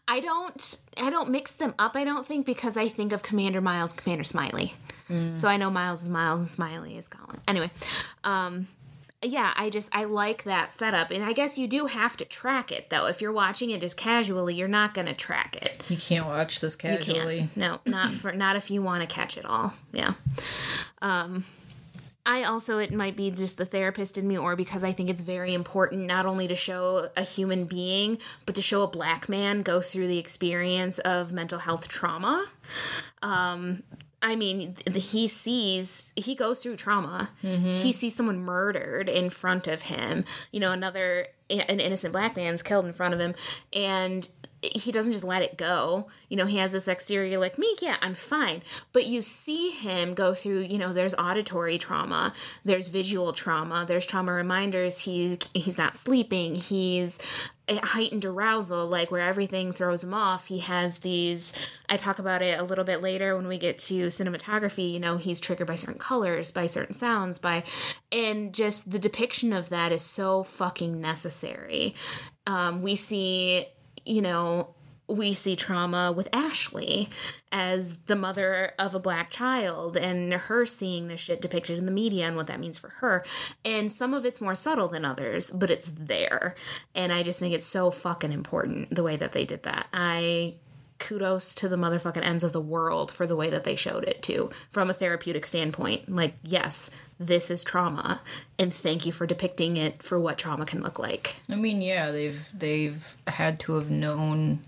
I don't I don't mix them up, I don't think, because I think of Commander Miles, Commander Smiley. Mm. So I know Miles is Miles and Smiley is Colin. Anyway, um, yeah, I just, I like that setup. And I guess you do have to track it, though. If you're watching it just casually, you're not going to track it. You can't watch this casually. You can't. No, not for, not if you want to catch it all. Yeah. Um, I also, it might be just the therapist in me, or because I think it's very important not only to show a human being, but to show a black man go through the experience of mental health trauma. Um, I mean, he sees, he goes through trauma. Mm-hmm. He sees someone murdered in front of him. You know, another, an innocent black man's killed in front of him. And he doesn't just let it go. You know, he has this exterior like, me, yeah, I'm fine. But you see him go through, you know, there's auditory trauma, there's visual trauma, there's trauma reminders. He's, he's not sleeping. He's heightened arousal, like where everything throws him off. He has these, I talk about it a little bit later when we get to cinematography, you know, he's triggered by certain colors, by certain sounds, by, and just the depiction of that is so fucking necessary. Um, we see, you know, we see trauma with Ashley as the mother of a black child and her seeing this shit depicted in the media and what that means for her. And some of it's more subtle than others, but it's there. And I just think it's so fucking important the way that they did that. I kudos to the motherfucking ends of the world for the way that they showed it too, from a therapeutic standpoint. Like, yes, this is trauma, and thank you for depicting it for what trauma can look like. I mean, yeah, they've they've had to have known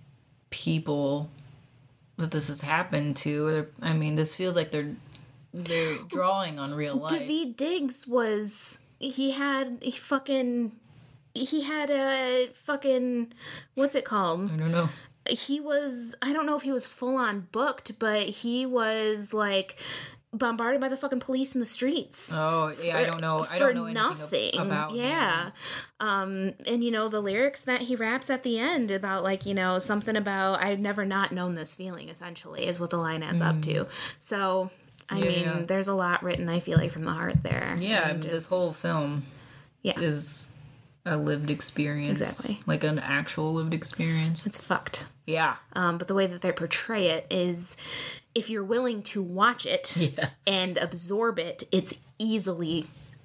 people that this has happened to. I mean, this feels like they're they're drawing on real life. Daveed Diggs was, he had he fucking he had a fucking, what's it called? I don't know. He was, I don't know if he was full on booked, but he was like bombarded by the fucking police in the streets. Oh, yeah, for, I don't know. I don't know anything nothing. about yeah. him. Um, and you know, the lyrics that he raps at the end about, like, you know, something about, I've never not known this feeling, essentially, is what the line adds mm. up to. So, I yeah, mean, yeah. there's a lot written, I feel like, from the heart there. Yeah, I mean, just, this whole film yeah. is a lived experience. Exactly. Like an actual lived experience. It's fucked. Yeah. Um, but the way that they portray it is, if you're willing to watch it yeah. and absorb it, it's easily,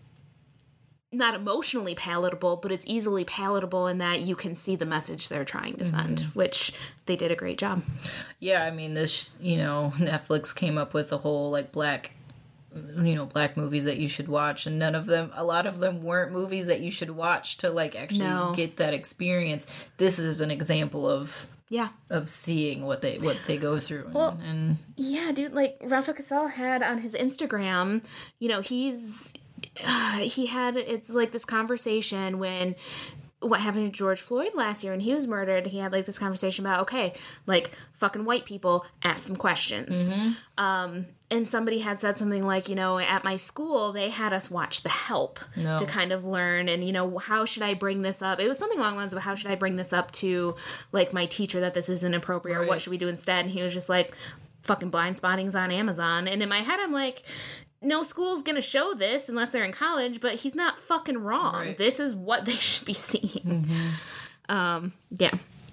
not emotionally palatable, but it's easily palatable in that you can see the message they're trying to send, mm-hmm. which they did a great job. Yeah, I mean, this, you know, Netflix came up with a whole, like, black, you know, black movies that you should watch, and none of them, a lot of them weren't movies that you should watch to, like, actually no. get that experience. This is an example of yeah of seeing what they what they go through. And, well, and yeah, dude, like Rafa Kassel had on his Instagram, you know, he's uh, he had, it's like this conversation when what happened to George Floyd last year when he was murdered. He had like this conversation about, okay, like, fucking white people, ask some questions. Mm-hmm. Um, and somebody had said something like, you know, at my school, they had us watch The Help no. to kind of learn, and, you know, how should I bring this up? It was something along the lines of, how should I bring this up to, like, my teacher, that this isn't appropriate, right. or what should we do instead? And he was just like, fucking Blind Spotting's on Amazon. And in my head, I'm like, no school's gonna show this unless they're in college, but he's not fucking wrong. Right. This is what they should be seeing. Mm-hmm. Um, yeah.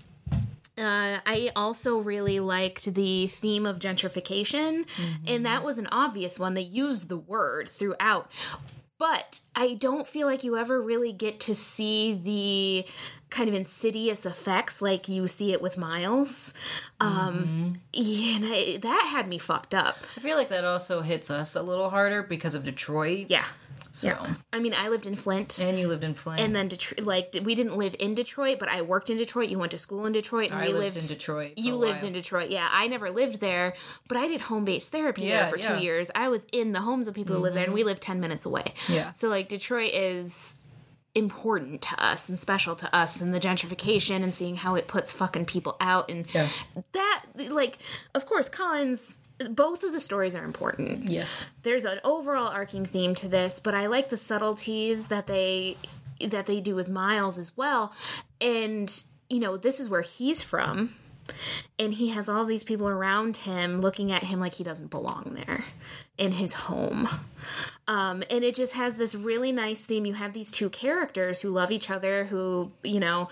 Uh, I also really liked the theme of gentrification, mm-hmm. and that was an obvious one. They used the word throughout, but I don't feel like you ever really get to see the kind of insidious effects like you see it with Miles. Um, mm-hmm. yeah, and I, that had me fucked up. I feel like that also hits us a little harder because of Detroit. Yeah. So. Yeah. I mean, I lived in Flint. And you lived in Flint. And then Detroit, like, we didn't live in Detroit, but I worked in Detroit. You went to school in Detroit. And I we lived, lived in Detroit. You lived in Detroit. Yeah. I never lived there, but I did home-based therapy yeah, there for yeah. two years. I was in the homes of people mm-hmm. who live there, and we lived ten minutes away. Yeah. So, like, Detroit is important to us and special to us, and the gentrification and seeing how it puts fucking people out. And yeah. that, like, of course, Collins... Both of the stories are important. Yes. There's an overall arcing theme to this, but I like the subtleties that they that they do with Miles as well. And, you know, this is where he's from, and he has all these people around him looking at him like he doesn't belong there in his home. Um, and it just has this really nice theme. You have these two characters who love each other, who, you know,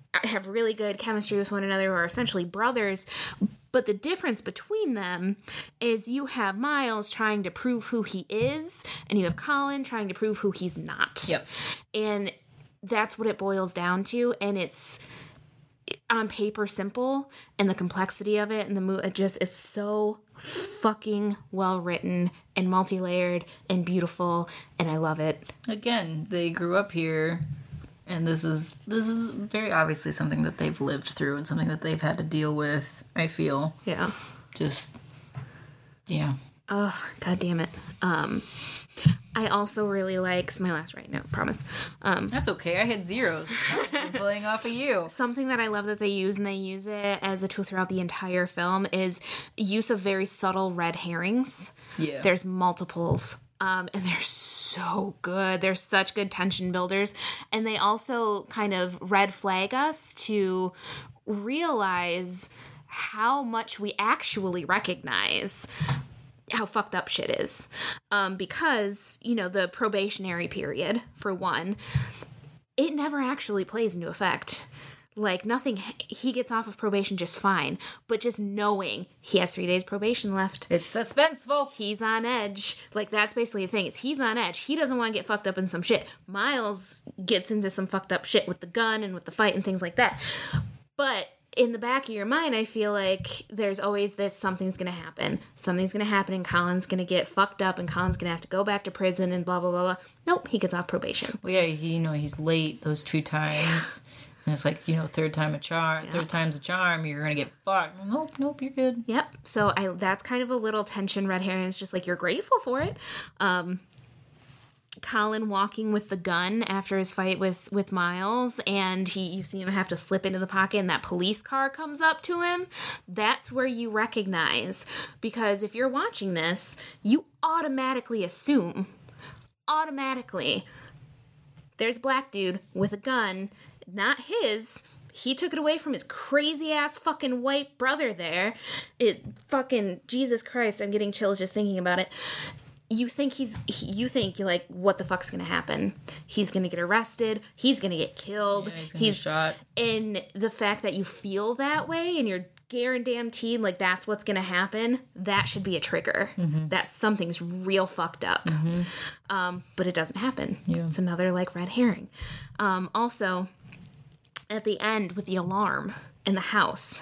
have really good chemistry with one another, or are essentially brothers. But the difference between them is you have Miles trying to prove who he is, and you have Colin trying to prove who he's not. Yep. And that's what it boils down to. And it's on paper simple, and the complexity of it and the mo- it just it's so fucking well written and multi-layered and beautiful, and I love it. Again, they grew up here, and this is this is very obviously something that they've lived through and something that they've had to deal with, I feel. Yeah. Just yeah. Oh, god damn it. Um I also really like, it's my last right note, promise. Um, That's okay. I hit zeros. I was just playing off of you. Something that I love that they use, and they use it as a tool throughout the entire film, is use of very subtle red herrings. Yeah. There's multiples. Um, and they're so good. They're such good tension builders. And they also kind of red flag us to realize how much we actually recognize how fucked up shit is. Um, because, you know, the probationary period, for one, it never actually plays into effect. Like, nothing, he gets off of probation just fine. But just knowing he has three days probation left. It's suspenseful. He's on edge. Like, that's basically the thing, is he's on edge. He doesn't want to get fucked up in some shit. Miles gets into some fucked up shit with the gun and with the fight and things like that. But in the back of your mind, I feel like there's always this, something's going to happen. Something's going to happen, and Colin's going to get fucked up, and Colin's going to have to go back to prison and blah, blah, blah, blah. Nope, he gets off probation. Well, yeah, he, you know, he's late those two times. And it's like, you know, third time a charm, yeah. third time's a charm, you're going to get fucked. Nope, nope, you're good. Yep. So I that's kind of a little tension red herring. It's just like, you're grateful for it. Um... Colin walking with the gun after his fight with, with Miles, and he you see him have to slip into the pocket, and that police car comes up to him. That's where you recognize, because if you're watching this, you automatically assume, automatically, there's a black dude with a gun, not his. He took it away from his crazy-ass fucking white brother there. It fucking, Jesus Christ, I'm getting chills just thinking about it. You think he's, he, you think, like, what the fuck's gonna happen? He's gonna get arrested. He's gonna get killed. Yeah, he's gonna he's, get shot. And the fact that you feel that way and you're guaranteed, like, that's what's gonna happen, that should be a trigger. Mm-hmm. That something's real fucked up. Mm-hmm. Um, but it doesn't happen. Yeah. It's another, like, red herring. Um, also, at the end with the alarm in the house,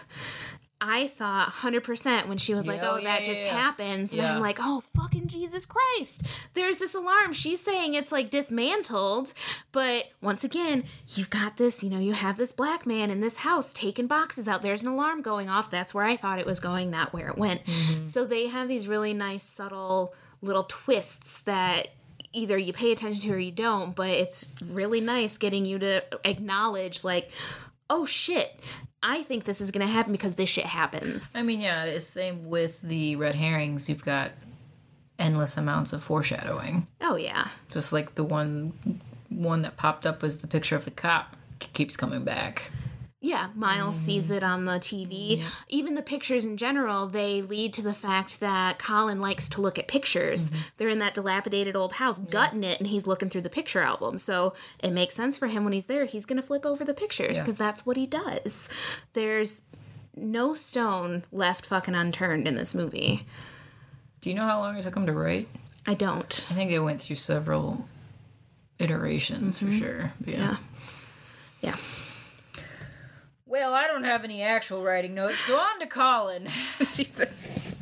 I thought one hundred percent when she was like, oh, oh yeah, that just yeah. happens. And yeah. I'm like, oh, fucking Jesus Christ. There's this alarm. She's saying it's, like, dismantled. But once again, you've got this, you know, you have this black man in this house taking boxes out. There's an alarm going off. That's where I thought it was going, not where it went. Mm-hmm. So they have these really nice, subtle little twists that either you pay attention to or you don't. But it's really nice getting you to acknowledge, like, oh, shit. I think this is going to happen because this shit happens. I mean, yeah, it's same with the red herrings. You've got endless amounts of foreshadowing. Oh, yeah. Just like the one one that popped up was the picture of the cop keeps coming back. Yeah, Miles mm-hmm. sees it on the T V. Yeah. Even the pictures in general, they lead to the fact that Colin likes to look at pictures. Mm-hmm. They're in that dilapidated old house, yeah. gutting it, and he's looking through the picture album. So it makes sense for him when he's there. He's going to flip over the pictures because yeah. that's what he does. There's no stone left fucking unturned in this movie. Do you know how long it took him to write? I don't. I think they went through several iterations mm-hmm. for sure. But yeah. Yeah. yeah. Well, I don't have any actual writing notes, so on to Colin. Jesus.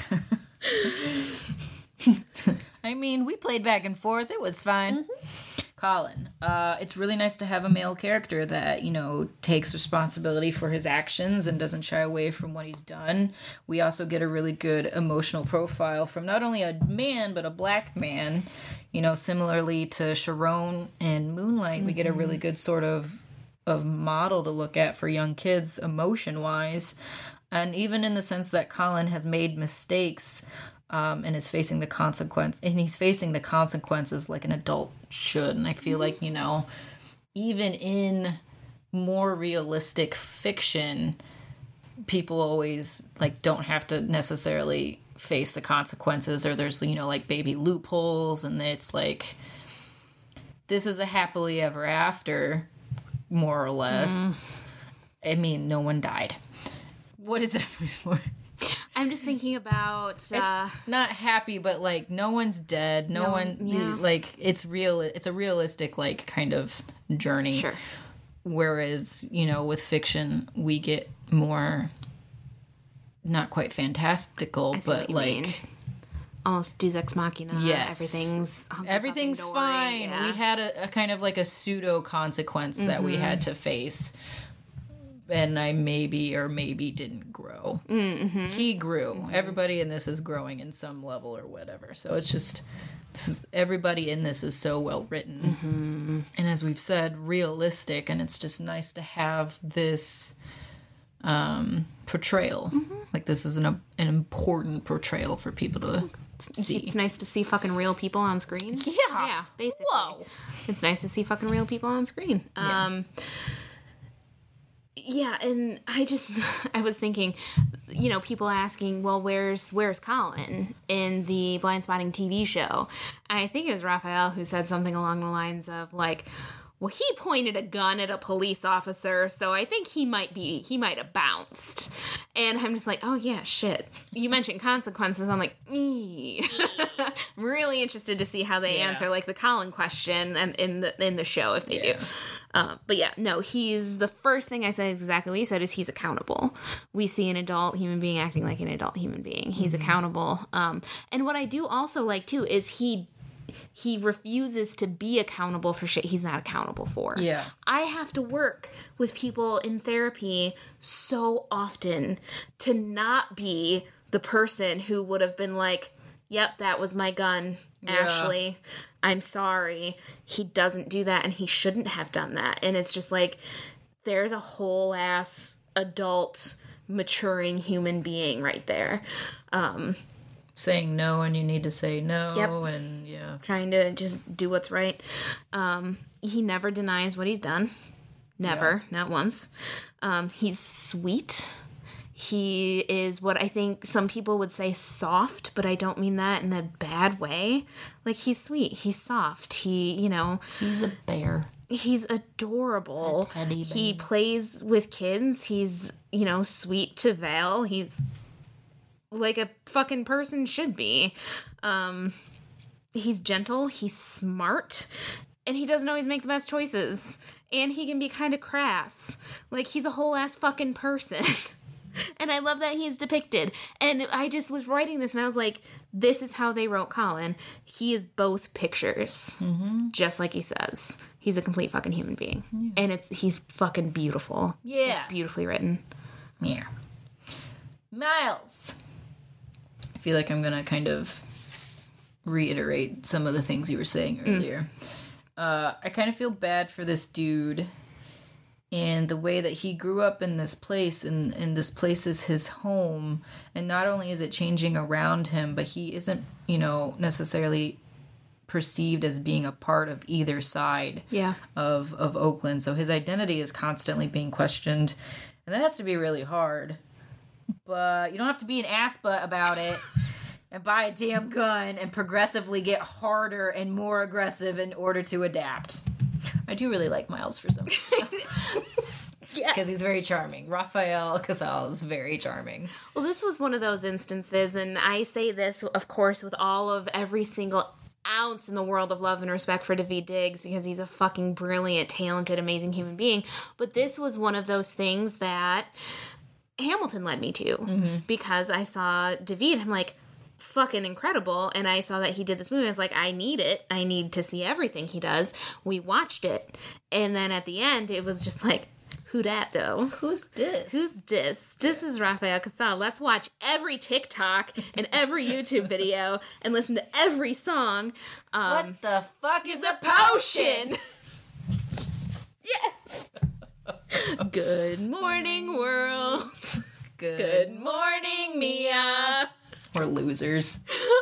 I mean, we played back and forth. It was fine. Mm-hmm. Colin. Uh, it's really nice to have a male character that, you know, takes responsibility for his actions and doesn't shy away from what he's done. We also get a really good emotional profile from not only a man, but a black man. You know, similarly to Sharon in Moonlight, mm-hmm. we get a really good sort of of model to look at for young kids emotion-wise. And even in the sense that Colin has made mistakes um, and is facing the consequence, and he's facing the consequences like an adult should. And I feel mm-hmm. like, you know, even in more realistic fiction, people always, like, don't have to necessarily face the consequences, or there's, you know, like, baby loopholes, and it's like, this is a happily ever after, more or less. Mm. I mean, no one died. What is that for? I'm just thinking about uh, not happy, but like no one's dead. No, No, one yeah. like it's real. It's a realistic like kind of journey. Sure. Whereas you know with fiction we get more not quite fantastical, I see but what you like. mean. Almost Deus Ex Machina. Yes. Everything's hunky Everything's fucking dory, fine. yeah. We had a, a kind of like a pseudo consequence that we had to face. And I maybe or maybe didn't grow. Mm-hmm. He grew. Mm-hmm. Everybody in this is growing in some level or whatever. So it's just, this is everybody in this is so well written. Mm-hmm. And as we've said, realistic. And it's just nice to have this um, portrayal. Mm-hmm. Like this is an, an important portrayal for people to see. It's nice to see fucking real people on screen. Yeah. Yeah, basically. Whoa. It's nice to see fucking real people on screen. Yeah. Um, yeah, and I just, I was thinking, you know, people asking, well, where's, where's Colin in the Blind Spotting T V show? I think it was Raphael who said something along the lines of like, well, he pointed a gun at a police officer, so I think he might be, he might have bounced. And I'm just like, oh yeah, shit. You mentioned consequences. I'm like, eee. I'm really interested to see how they Yeah. answer like the Colin question and in the in the show if they Yeah. do. Um, but yeah, no, he's the first thing I said is exactly what you said is he's accountable. We see an adult human being acting like an adult human being. He's Mm-hmm. accountable. Um, and what I do also like too is he he refuses to be accountable for shit he's not accountable for. Yeah. I have to work with people in therapy so often to not be the person who would have been like, yep, that was my gun, Yeah. Ashley. I'm sorry. He doesn't do that and he shouldn't have done that. And it's just like, there's a whole ass adult maturing human being right there. Um, Saying no and you need to say no. Yep. And yeah. trying to just do what's right. Um, he never denies what he's done. Never, not once. Um, he's sweet. He is what I think some people would say soft, but I don't mean that in a bad way. Like, he's sweet. He's soft. He, you know, He's a bear. he's adorable. A teddy bear. He plays with kids. He's, you know, sweet to Val. He's like a fucking person should be. Um, he's gentle. He's smart. And he doesn't always make the best choices. And he can be kind of crass. Like, he's a whole ass fucking person. And I love that he's depicted. And I just was writing this and I was like, this is how they wrote Colin. He is both pictures. Mm-hmm. Just like he says. He's a complete fucking human being. Yeah. And it's he's fucking beautiful. Yeah. It's beautifully written. Yeah. Miles. I feel like I'm going to kind of reiterate some of the things you were saying earlier. Mm. Uh, I kind of feel bad for this dude and the way that he grew up in this place, and, and this place is his home. And not only is it changing around him, but he isn't, you know, necessarily perceived as being a part of either side yeah. of, of Oakland. So his identity is constantly being questioned. And that has to be really hard. But you don't have to be an ass butt about it and buy a damn gun and progressively get harder and more aggressive in order to adapt. I do really like Miles for some reason. Yes. Because he's very charming. Raphael Casal is very charming. Well, this was one of those instances, and I say this, of course, with all of every single ounce in the world of love and respect for Daveed Diggs, because he's a fucking brilliant, talented, amazing human being. But this was one of those things that Hamilton led me to, mm-hmm. because I saw Daveed, I'm like, fucking incredible, and I saw that he did this movie. I was like, I need it. I need to see everything he does. We watched it, and then at the end, it was just like, who dat though? Who's this? Who's this? This is Raphael Casal. Let's watch every TikTok and every YouTube video and listen to every song. Um, what the fuck is a potion? potion? Yes. Good morning, world. Good, Good morning, Mia. We're losers.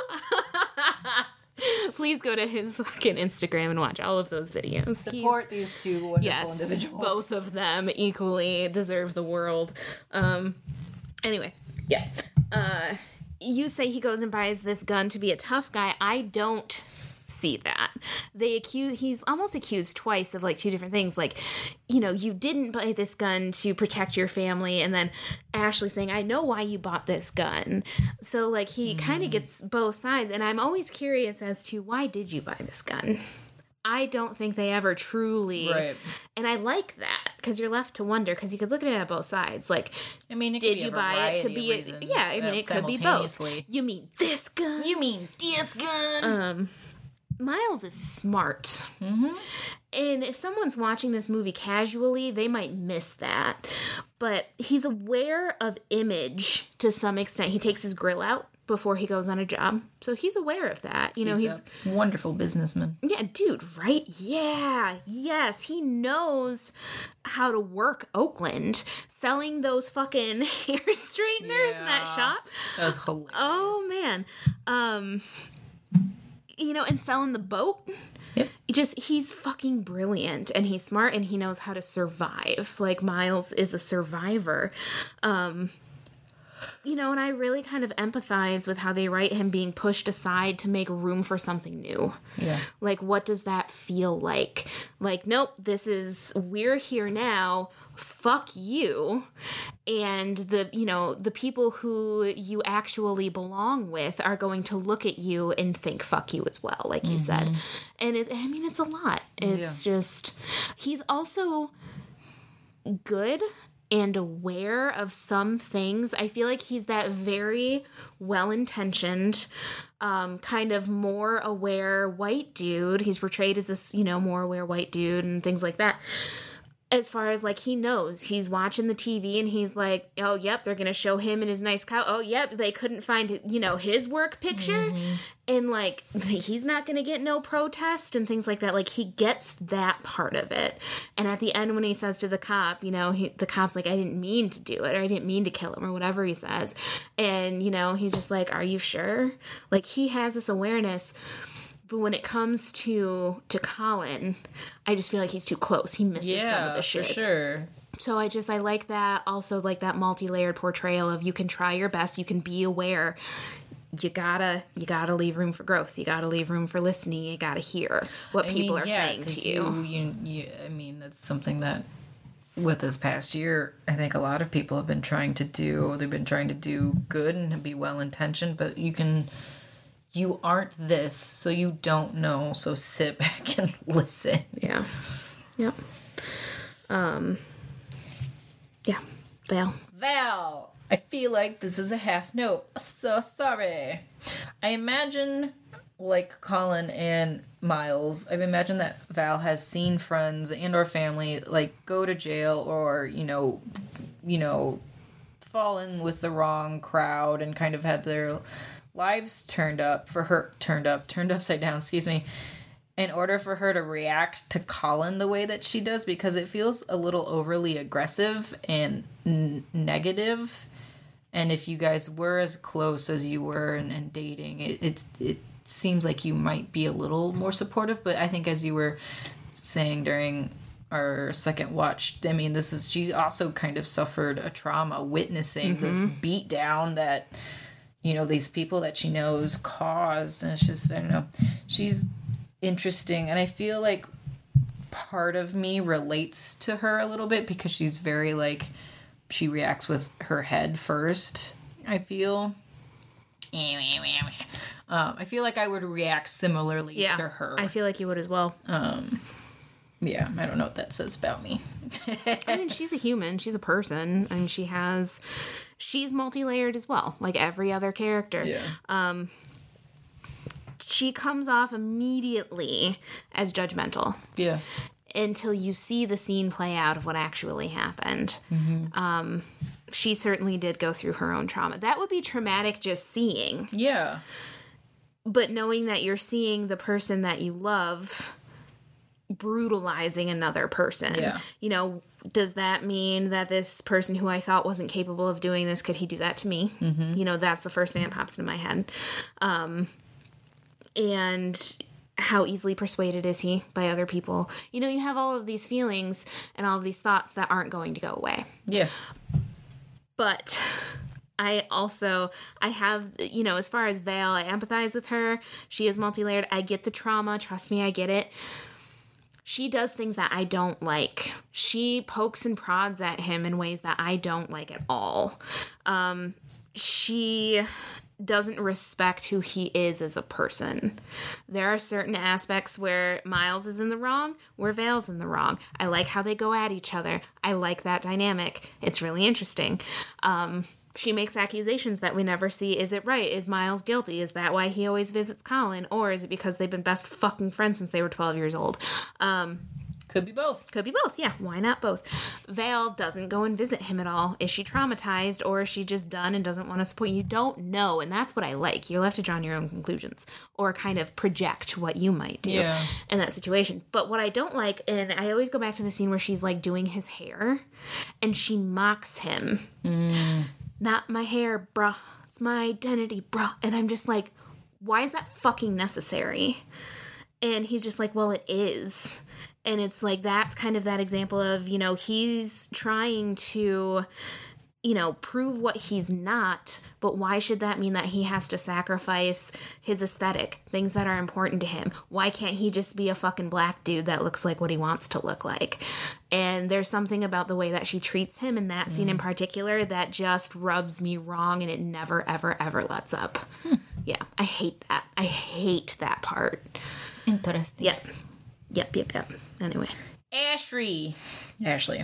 Please go to his fucking Instagram and watch all of those videos. Support He's, these two wonderful yes, individuals. Both of them equally deserve the world. Um, anyway, yeah. Uh, you say he goes and buys this gun to be a tough guy. I don't see that. They accuse, he's almost accused twice of like two different things. Like, you know, you didn't buy this gun to protect your family. And then Ashley saying, I know why you bought this gun. So like he mm. kind of gets both sides. And I'm always curious as to why did you buy this gun? I don't think they ever truly, right. And I like that because you're left to wonder because you could look at it at both sides. Like, I mean, did you buy it to be? A, yeah, I mean, uh, it could be both. You mean this gun? You mean this gun? Um, Miles is smart, mm-hmm. and if someone's watching this movie casually, they might miss that. But he's aware of image to some extent. He takes his grill out before he goes on a job. So he's aware of that. You know, he's, he's a wonderful businessman. Yeah, dude, right? Yeah. Yes, he knows how to work Oakland, selling those fucking hair straighteners yeah. in that shop. That was hilarious. Oh, man. Um, you know, and selling the boat. Yep. Just, he's fucking brilliant, and he's smart, and he knows how to survive. Like, Miles is a survivor. Um... You know, and I really kind of empathize with how they write him being pushed aside to make room for something new. Yeah. Like, what does that feel like? Like, nope, this is, we're here now, fuck you. And the, you know, the people who you actually belong with are going to look at you and think fuck you as well, like you mm-hmm. said. And it, I mean, it's a lot. It's yeah. just, he's also good and aware of some things. I feel like he's that very well-intentioned, um, kind of more aware white dude. He's portrayed as this, you know, more aware white dude and things like that. As far as, like, he knows. He's watching the T V and he's like, oh, yep, they're going to show him in his nice cow. Oh, yep, they couldn't find, you know, his work picture. Mm-hmm. And, like, he's not going to get no protest and things like that. Like, he gets that part of it. And at the end when he says to the cop, you know, he, the cop's like, I didn't mean to do it, or I didn't mean to kill him, or whatever he says. And, you know, he's just like, are you sure? Like, he has this awareness. But when it comes to to Colin, I just feel like he's too close. He misses yeah, some of the shit. For sure. So I just, I like that. Also, like that multi-layered portrayal of you can try your best, you can be aware. You gotta, you gotta leave room for growth. You gotta leave room for listening. You gotta hear what I people mean, are yeah, saying to you. You, you, you. I mean, that's something that with this past year, I think a lot of people have been trying to do. They've been trying to do good and be well-intentioned, but you can... You aren't this, so you don't know, so sit back and listen. Yeah. Yep. Um, yeah. Val. Val! I feel like this is a half note. So sorry. I imagine, like Colin and Miles, I've imagined that Val has seen friends and or family, like, go to jail or, you know, you know, fall in with the wrong crowd and kind of had their... lives turned up for her, turned up, turned upside down, excuse me, in order for her to react to Colin the way that she does, because it feels a little overly aggressive and n- negative. And if you guys were as close as you were and, and dating, it, it's it seems like you might be a little more supportive. But I think as you were saying during our second watch, I mean, this is, she also kind of suffered a trauma witnessing mm-hmm. this beatdown that... you know, these people that she knows caused. And it's just, I don't know. She's interesting. And I feel like part of me relates to her a little bit because she's very, like, she reacts with her head first, I feel. Um, I feel like I would react similarly yeah, to her. I feel like you would as well. Um, yeah, I don't know what that says about me. I mean, she's a human. She's a person. And she has... She's multi-layered as well, like every other character. Yeah. Um, she comes off immediately as judgmental. Yeah. Until you see the scene play out of what actually happened. Mm-hmm. Um, she certainly did go through her own trauma. That would be traumatic just seeing. Yeah. But knowing that you're seeing the person that you love brutalizing another person. Yeah. You know, does that mean that this person who I thought wasn't capable of doing this, could he do that to me? Mm-hmm. You know, that's the first thing that pops into my head. Um, and how easily persuaded is he by other people? You know, you have all of these feelings and all of these thoughts that aren't going to go away. Yeah. But I also, I have, you know, as far as Vale, I empathize with her. She is multi-layered. I get the trauma. Trust me, I get it. She does things that I don't like. She pokes and prods at him in ways that I don't like at all. Um, she doesn't respect who he is as a person. There are certain aspects where Miles is in the wrong, where Vale's in the wrong. I like how they go at each other. I like that dynamic. It's really interesting. Um, she makes accusations that we never see. Is it right? Is Miles guilty? Is that why he always visits Colin? Or is it because they've been best fucking friends since they were twelve years old? Um... Could be both. Could be both, yeah. Why not both? Vale doesn't go and visit him at all. Is she traumatized, or is she just done and doesn't want to support? You don't know, and that's what I like. You're left to draw your own conclusions, or kind of project what you might do yeah. in that situation. But what I don't like, and I always go back to the scene where she's like doing his hair, and she mocks him. Mm. Not my hair, bruh. It's my identity, bruh. And I'm just like, why is that fucking necessary? And he's just like, well, it is. And it's like, that's kind of that example of, you know, he's trying to, you know, prove what he's not, but why should that mean that he has to sacrifice his aesthetic, things that are important to him? Why can't he just be a fucking black dude that looks like what he wants to look like? And there's something about the way that she treats him in that scene mm. in particular that just rubs me wrong, and it never, ever, ever lets up. Hmm. Yeah, I hate that. I hate that part. Interesting. Yep. Yep, yep, yep. Anyway. Ashley. Ashley.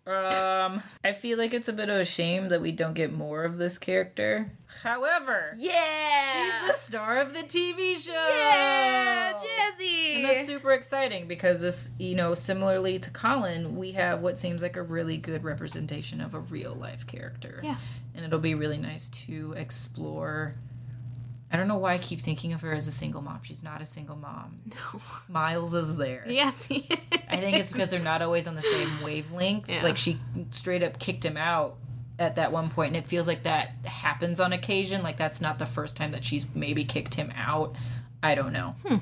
Um, I feel like it's a bit of a shame that we don't get more of this character. However, yeah, she's the star of the T V show. Yeah, Jazzy. And that's super exciting because this, you know, similarly to Colin, we have what seems like a really good representation of a real life character. Yeah. And it'll be really nice to explore. I don't know why I keep thinking of her as a single mom. She's not a single mom. No. Miles is there. Yes. I think it's because they're not always on the same wavelength. Yeah. Like, she straight up kicked him out at that one point, and it feels like that happens on occasion. Like, that's not the first time that she's maybe kicked him out. I don't know. Hmm.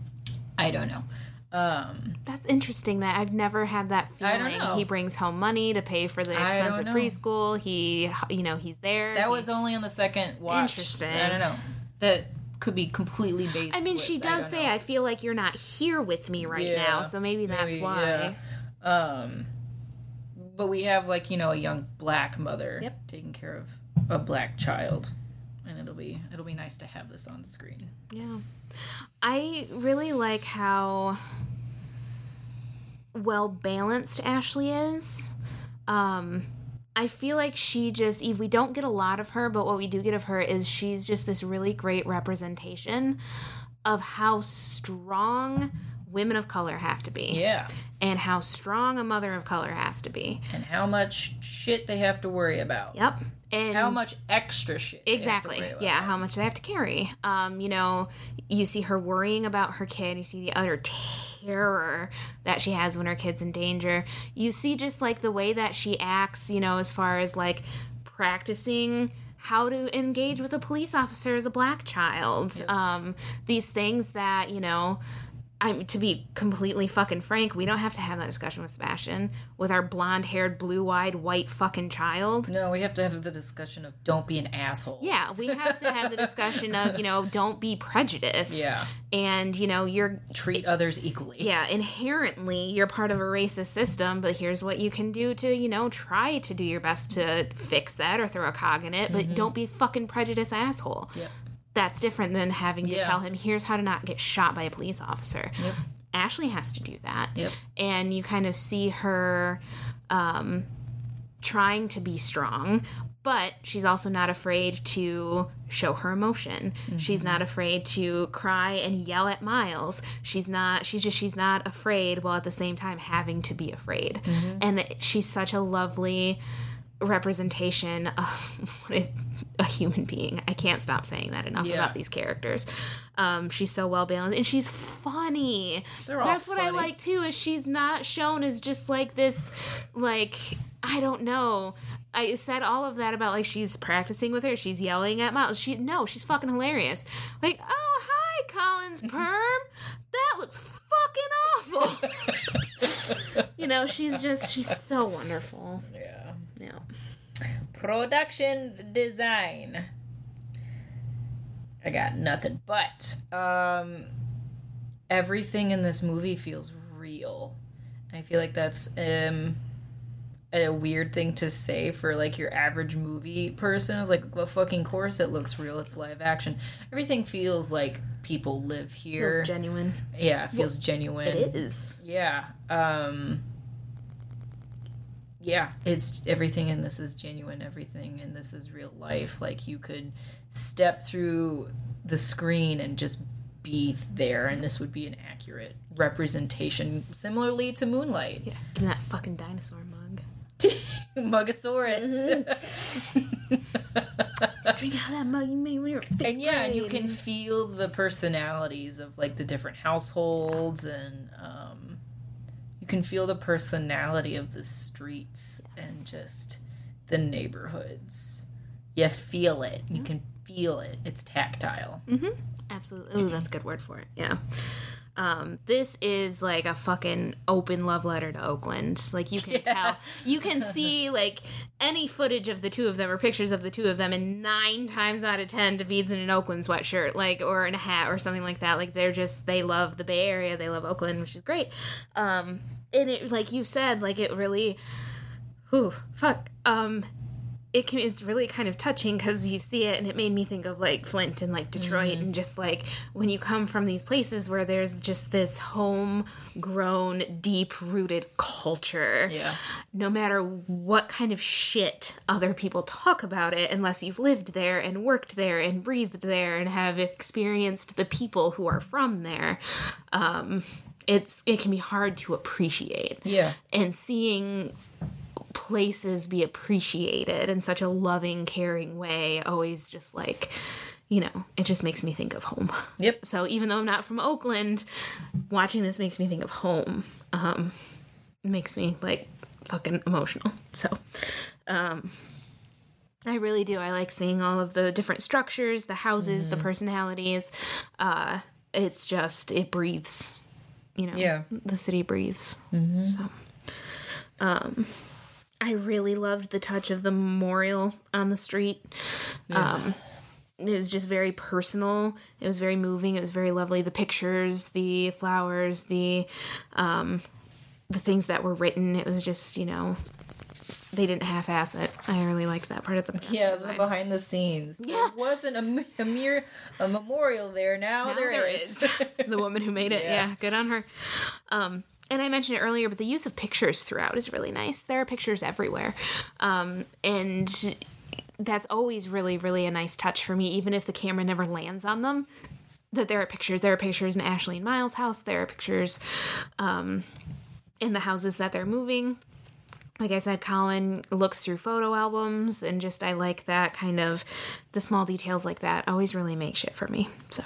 I don't know. Um, That's interesting that I've never had that feeling. I don't know. He brings home money to pay for the expensive preschool. He, you know, he's there. That he... was only on the second watch. Interesting. I don't know. That could be completely based. I mean, she does I say, know. I feel like you're not here with me right yeah, now, so maybe that's maybe, why. Yeah. Um, but we have, like, you know, a young black mother yep. taking care of a black child, and it'll be it'll be nice to have this on screen. Yeah. I really like how well balanced Ashley is. Um, I feel like she just, we don't get a lot of her, but what we do get of her is she's just this really great representation of how strong women of color have to be. Yeah. And how strong a mother of color has to be. And how much shit they have to worry about. Yep. And how much extra shit exactly they have to yeah about. How much they have to carry. Um you know, you see her worrying about her kid, you see the utter terror that she has when her kid's in danger, you see just like the way that she acts, you know, as far as like practicing how to engage with a police officer as a black child. Yep. Um these things that, you know, I'm, to be completely fucking frank, we don't have to have that discussion with Sebastian, with our blonde-haired, blue-eyed, white fucking child. No, we have to have the discussion of don't be an asshole. Yeah, we have to have the discussion of, you know, don't be prejudiced. Yeah. And, you know, you're... Treat others equally. Yeah, inherently, you're part of a racist system, but here's what you can do to, you know, try to do your best to fix that or throw a cog in it, but mm-hmm. don't be a fucking prejudiced asshole. Yep. That's different than having to yeah. tell him, here's how to not get shot by a police officer. Yep. Ashley has to do that. Yep. And you kind of see her um, trying to be strong, but she's also not afraid to show her emotion. Mm-hmm. She's not afraid to cry and yell at Miles. She's not, she's just, she's not afraid while at the same time having to be afraid. Mm-hmm. And she's such a lovely representation of what it, a human being. I can't stop saying that enough yeah. about these characters. Um, she's so well balanced, and she's funny. They're all That's funny. what I like too. Is she's not shown as just like this, like I don't know. I said all of that about like she's practicing with her. She's yelling at Miles. She no, she's fucking hilarious. Like, oh hi, Colin's perm. That looks fucking awful. You know, she's just she's so wonderful. Yeah. Yeah. Production design. I got nothing, but um, everything in this movie feels real. I feel like that's um, a weird thing to say for like your average movie person. It's like, well, fucking course it looks real. It's live action. Everything feels like people live here. Feels genuine. Yeah, it feels well, genuine. It is. Yeah. Um, yeah, it's everything in this is genuine. Everything in this is real life. Like you could step through the screen and just be there, and this would be an accurate representation, similarly to Moonlight. Yeah, give me that fucking dinosaur mug. Mugosaurus. Mm-hmm. Drink out that mug you made when you were fifth And yeah, grade. and you can feel the personalities of like the different households, and um, you can feel the personality of the streets yes. and just the neighborhoods. You feel it. Mm-hmm. You can feel it. It's tactile. Mm-hmm. Absolutely. Ooh, that's a good word for it. Yeah. Um, this is like a fucking open love letter to Oakland. Like you can yeah. tell, you can see like any footage of the two of them or pictures of the two of them, and nine times out of ten, David's in an Oakland sweatshirt, like, or in a hat or something like that. Like they're just, they love the Bay Area, they love Oakland, which is great. Um, and it, like you said, like it really, whew, fuck, um, It can, it's really kind of touching because you see it, and it made me think of like Flint and like Detroit, mm-hmm. and just like when you come from these places where there's just this homegrown, deep-rooted culture. Yeah. No matter what kind of shit other people talk about it, unless you've lived there and worked there and breathed there and have experienced the people who are from there, um, it's it can be hard to appreciate. Yeah. And seeing places be appreciated in such a loving, caring way always just like, you know, it just makes me think of home. Yep. So even though I'm not from Oakland, watching this makes me think of home. Um, it makes me like fucking emotional. So, um, I really do. I like seeing all of the different structures, the houses, mm-hmm. the personalities. Uh, it's just, it breathes, you know, yeah. the city breathes. Mm-hmm. So, um, I really loved the touch of the memorial on the street. Yeah. Um, it was just very personal. It was very moving. It was very lovely. The pictures, the flowers, the um, the things that were written. It was just, you know, they didn't half-ass it. I really liked that part of the yeah, the behind the scenes. Yeah. There wasn't a, a mere a memorial there. Now, now there, there is. is. The woman who made it. Yeah, yeah, good on her. Um, And I mentioned it earlier, but the use of pictures throughout is really nice. There are pictures everywhere. Um, and that's always really, really a nice touch for me, even if the camera never lands on them, that there are pictures. There are pictures in Ashley and Miles' house. There are pictures um, in the houses that they're moving. Like I said, Colin looks through photo albums, and just I like that kind of, the small details like that always really make shit for me. So,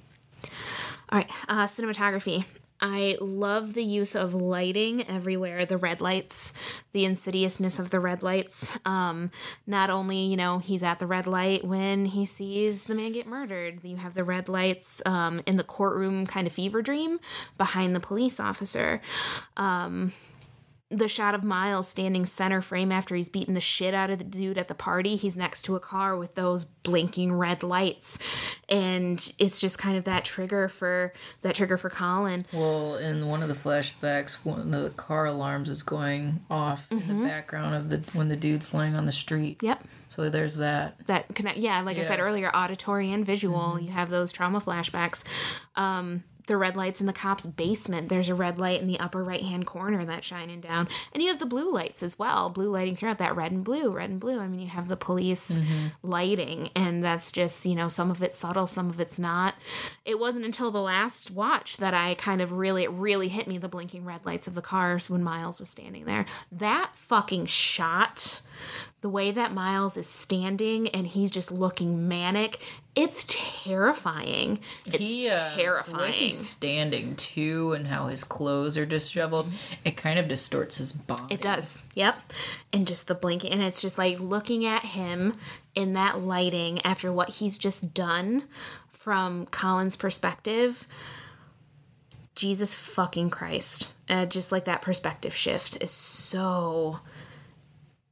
all right, uh, cinematography. I love the use of lighting everywhere, the red lights, the insidiousness of the red lights. Um, not only, you know, he's at the red light when he sees the man get murdered. You have the red lights um, in the courtroom kind of fever dream behind the police officer. Um, the shot of Miles standing center frame after he's beaten the shit out of the dude at the party. He's next to a car with those blinking red lights. And it's just kind of that trigger for that trigger for Colin. Well, in one of the flashbacks, one of the car alarms is going off mm-hmm. in the background of the when the dude's laying on the street. Yep. So there's that. That connect. Yeah, like yeah. I said earlier, auditory and visual. Mm-hmm. You have those trauma flashbacks. Um, the red lights in the cop's basement. There's a red light in the upper right-hand corner that's shining down. And you have the blue lights as well. Blue lighting throughout that red and blue, red and blue. I mean, you have the police mm-hmm. lighting, and that's just, you know, some of it's subtle, some of it's not. It wasn't until the last watch that I kind of really, it really hit me, the blinking red lights of the cars when Miles was standing there. That fucking shot, the way that Miles is standing and he's just looking manic, it's terrifying. It's he, uh, terrifying. The way he's standing, too, and how his clothes are disheveled, it kind of distorts his body. It does, yep. And just the blinking, and it's just like looking at him in that lighting after what he's just done from Colin's perspective. Jesus fucking Christ. Uh, just like that perspective shift is so...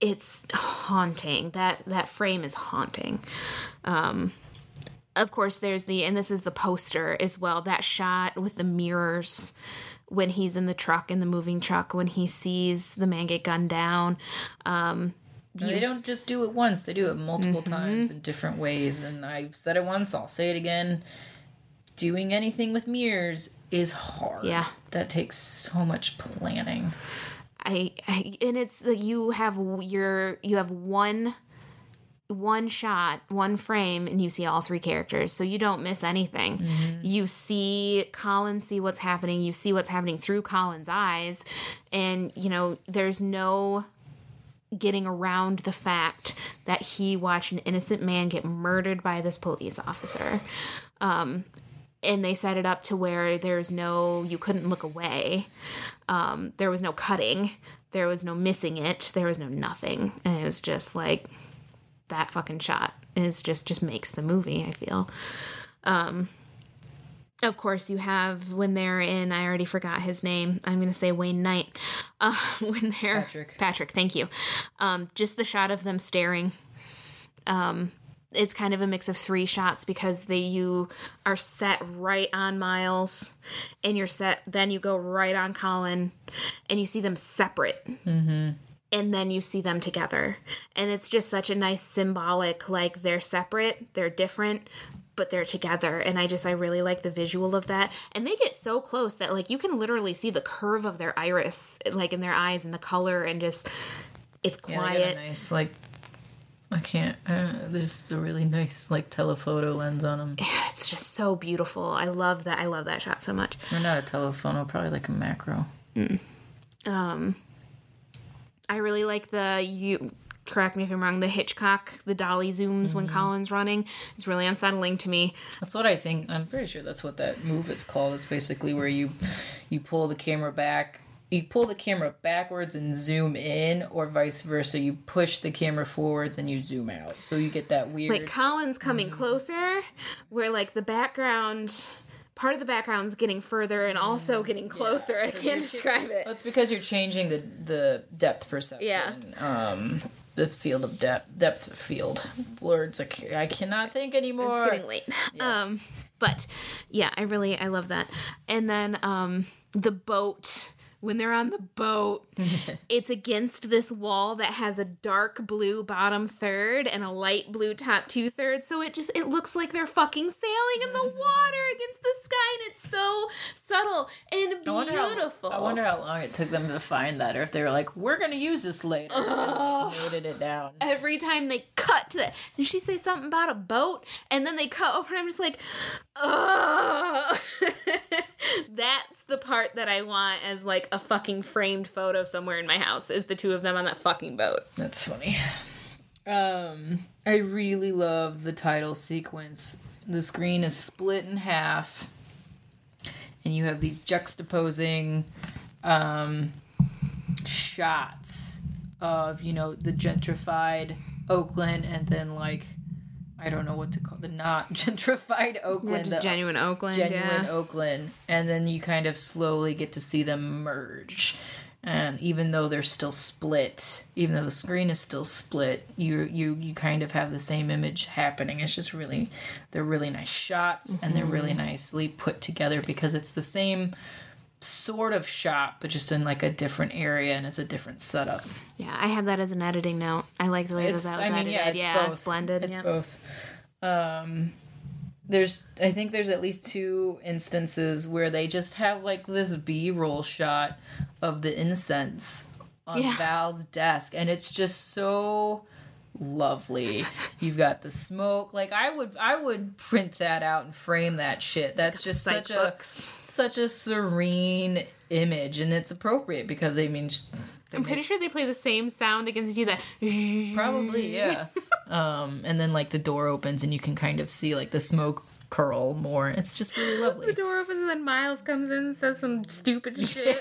it's haunting. That that frame is haunting. Um, of course, there's the, and this is the poster as well, that shot with the mirrors when he's in the truck, in the moving truck, when he sees the man get gunned down. Um, No, they don't just do it once. They do it multiple mm-hmm. times in different ways. And I've said it once, I'll say it again. Doing anything with mirrors is hard. Yeah. That takes so much planning. I, I and it's like you have your you have one one shot, one frame, and you see all three characters, so you don't miss anything. Mm-hmm. You see Colin see what's happening, you see what's happening through Colin's eyes, and you know, there's no getting around the fact that he watched an innocent man get murdered by this police officer. Um, and they set it up to where there's no, you couldn't look away. Um, there was no cutting. There was no missing it. There was no nothing. And it was just like, that fucking shot is just, just makes the movie, I feel. Um, of course, you have when they're in, I already forgot his name. I'm going to say Wayne Knight. Uh, when they're Patrick. Patrick, thank you. Um, just the shot of them staring. Um, it's kind of a mix of three shots because they you are set right on Miles, and you're set. Then you go right on Colin, and you see them separate. Mm-hmm. And then you see them together, and it's just such a nice symbolic. Like they're separate, they're different, but they're together. And I just, I really like the visual of that. And they get so close that like you can literally see the curve of their iris, like in their eyes and the color, and just, it's quiet. Yeah, they got a nice, like, I can't, I don't know, there's a really nice, like, telephoto lens on them. Yeah, it's just so beautiful. I love that. I love that shot so much. Or not a telephoto, probably like a macro. Mm. Um, I really like the, you, correct me if I'm wrong, the Hitchcock, the dolly zooms mm-hmm. when Colin's running. It's really unsettling to me. That's what I think. I'm pretty sure that's what that move is called. It's basically where you you pull the camera back, you pull the camera backwards and zoom in, or vice versa. You push the camera forwards and you zoom out. So you get that weird... Like Colin's coming mm-hmm. closer, where like the background... Part of the background's getting further and also getting closer. Yeah, I can't describe it. Well, it's because you're changing the, the depth perception. Yeah. Um, the field of depth, depth of field. Words, I, I cannot think anymore. It's getting late. Yes. Um, but, yeah, I really, I love that. And then um, the boat... When they're on the boat, it's against this wall that has a dark blue bottom third and a light blue top two thirds. So it just, it looks like they're fucking sailing in the water against the sky. And it's so subtle and beautiful. I wonder how, I wonder how long it took them to find that, or if they were like, we're going to use this later. Oh, and noted it down. Every time they cut to that, did she say something about a boat? And then they cut over and I'm just like, oh. That's the part that I want as like a fucking framed photo somewhere in my house, is the two of them on that fucking boat. That's funny. Um, I really love the title sequence. The screen is split in half, and you have these juxtaposing um, shots of, you know, the gentrified Oakland, and then like, I don't know what to call the not gentrified Oakland. Yeah, just the genuine Oakland, Genuine yeah. Oakland. And then you kind of slowly get to see them merge. And even though they're still split, even though the screen is still split, you you you kind of have the same image happening. It's just really, they're really nice shots, mm-hmm. and they're really nicely put together because it's the same sort of shot, but just in like a different area, and it's a different setup. Yeah, I had that as an editing note. I like the way it's, that was I mean, edited. yeah, it's, yeah both. it's blended. It's yep. both. Um, there's, I think there's at least two instances where they just have like this B-roll shot of the incense on yeah. Val's desk, and it's just so lovely. You've got the smoke. Like I would, I would print that out and frame that shit. That's just such books. a such a serene image, and it's appropriate because I mean, I'm pretty sure they play the same sound against you. That probably, yeah. um, and then like the door opens and you can kind of see like the smoke curl more. It's just really lovely. The door opens and then Miles comes in and says some stupid shit.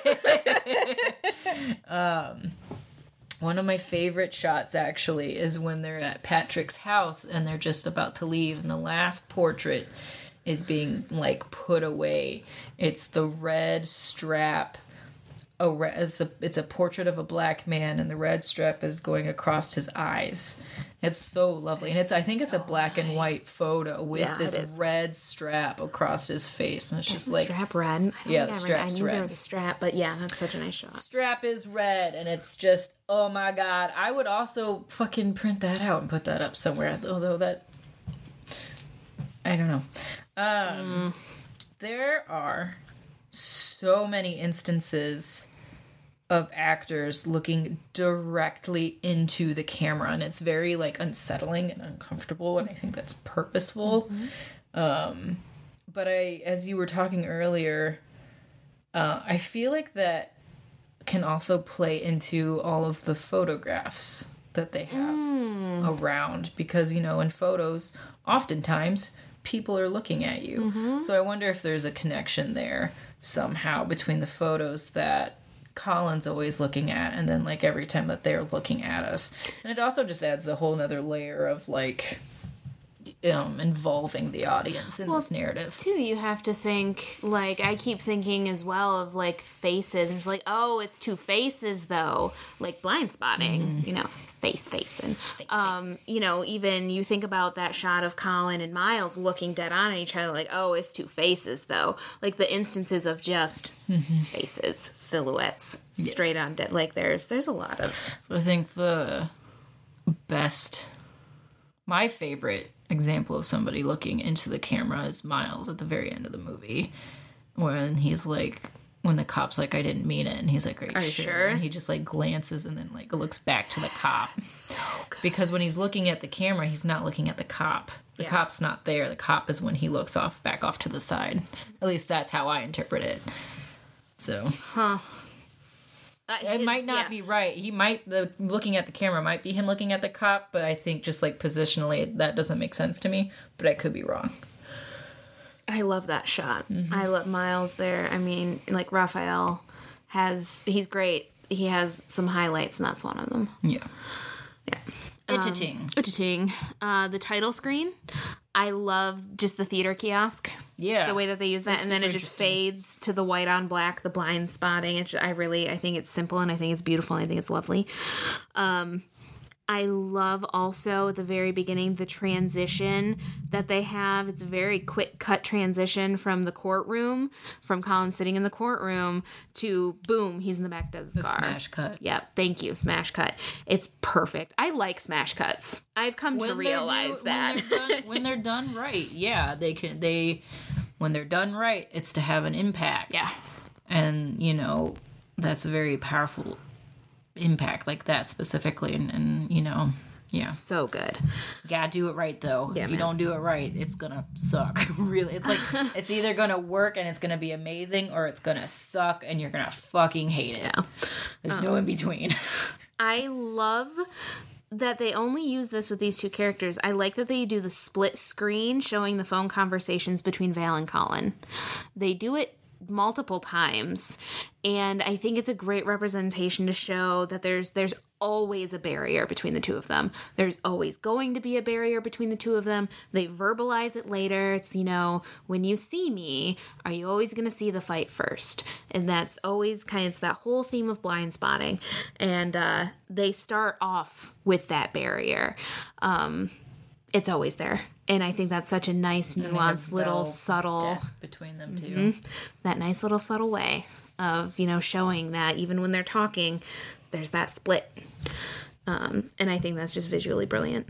um. One of my favorite shots, actually, is when they're at Patrick's house and they're just about to leave, and the last portrait is being, like, put away. It's the red strap a re- it's a it's a portrait of a black man, and the red strip is going across his eyes. It's so lovely, and it's I think it's a black and white photo with Yeah, this it is. red strap across his face, and it's just Is the like strap red? I don't Yeah, think the I, read, I strap's knew red. there was a strap, but yeah, that's such a nice shot. strap is red, and it's just oh my god. I would also fucking print that out and put that up somewhere, although that I don't know. Um, Mm. There are so many instances of actors looking directly into the camera, and it's very like unsettling and uncomfortable, and I think that's purposeful. Mm-hmm. Um, but I, as you were talking earlier, uh, I feel like that can also play into all of the photographs that they have Mm. around, because you know, in photos, oftentimes people are looking at you. Mm-hmm. So I wonder if there's a connection there somehow between the photos that Colin's always looking at, and then like every time that they're looking at us. And it also just adds a whole nother layer of like um involving the audience in this narrative. Too, you have to think, like, I keep thinking as well of, like, faces. And it's like, oh, it's two faces, though. Like, blind spotting, Mm-hmm. you know, face facing. Um, you know, even you think about that shot of Colin and Miles looking dead on at each other, like, oh, it's two faces, though. Like, the instances of just Mm-hmm. faces, silhouettes, straight on dead. Like, there's, there's a lot of... I think the best, my favorite example of somebody looking into the camera is Miles at the very end of the movie, when he's like, when the cop's like, I didn't mean it, and he's like, are you, Are you sure? sure? And he just like glances and then like looks back to the cop. So good. Because when he's looking at the camera, he's not looking at the cop. The Yeah. cop's not there. The cop is when he looks off, back off to the side. At least that's how I interpret it. So Uh, it his- might not yeah. be right. He might the looking at the camera might be him looking at the cop, but I think just like positionally that doesn't make sense to me. But I could be wrong. I love that shot. Mm-hmm. I love Miles there. I mean, like, Raphael has, he's great. He has some highlights, and that's one of them. Yeah. Yeah. Editing. Editing. Uh, the title screen. I love just the theater kiosk. Yeah. The way that they use that, That's and then it super just interesting. fades to the white on black, the blind spotting. It's, I really, I think it's simple, and I think it's beautiful, and I think it's lovely. Um, I love also at the very beginning the transition that they have. It's a very quick cut transition from the courtroom, from Colin sitting in the courtroom to boom, he's in the back of his car. Smash cut. Yep, thank you, smash cut. It's perfect. I like smash cuts. I've come to When they realize do- that. when they're, done, when they're done right, yeah, they can. They when they're done right, it's to have an impact. Yeah. And you know that's a very powerful impact like that specifically, and, and you know, yeah, So good. you gotta do it right though. Yeah, if you man. don't do it right, it's gonna suck. Really, it's like it's either gonna work and it's gonna be amazing, or it's gonna suck and you're gonna fucking hate it. Yeah. There's no in between. I love that they only use this with these two characters. I like that they do the split screen showing the phone conversations between Val and Colin. They do it multiple times, and I think it's a great representation to show that there's there's always a barrier between the two of them. There's always going to be a barrier between the two of them. They verbalize it later. It's, you know, when you see me, are you always going to see the fight first? And that's always kind of, it's that whole theme of blind spotting. And uh, they start off with that barrier. Um, it's always there. And I think that's such a nice, nuanced, little, subtle, desk between them two. that nice little subtle way of, you know, showing that even when they're talking, there's that split. Um, and I think that's just visually brilliant.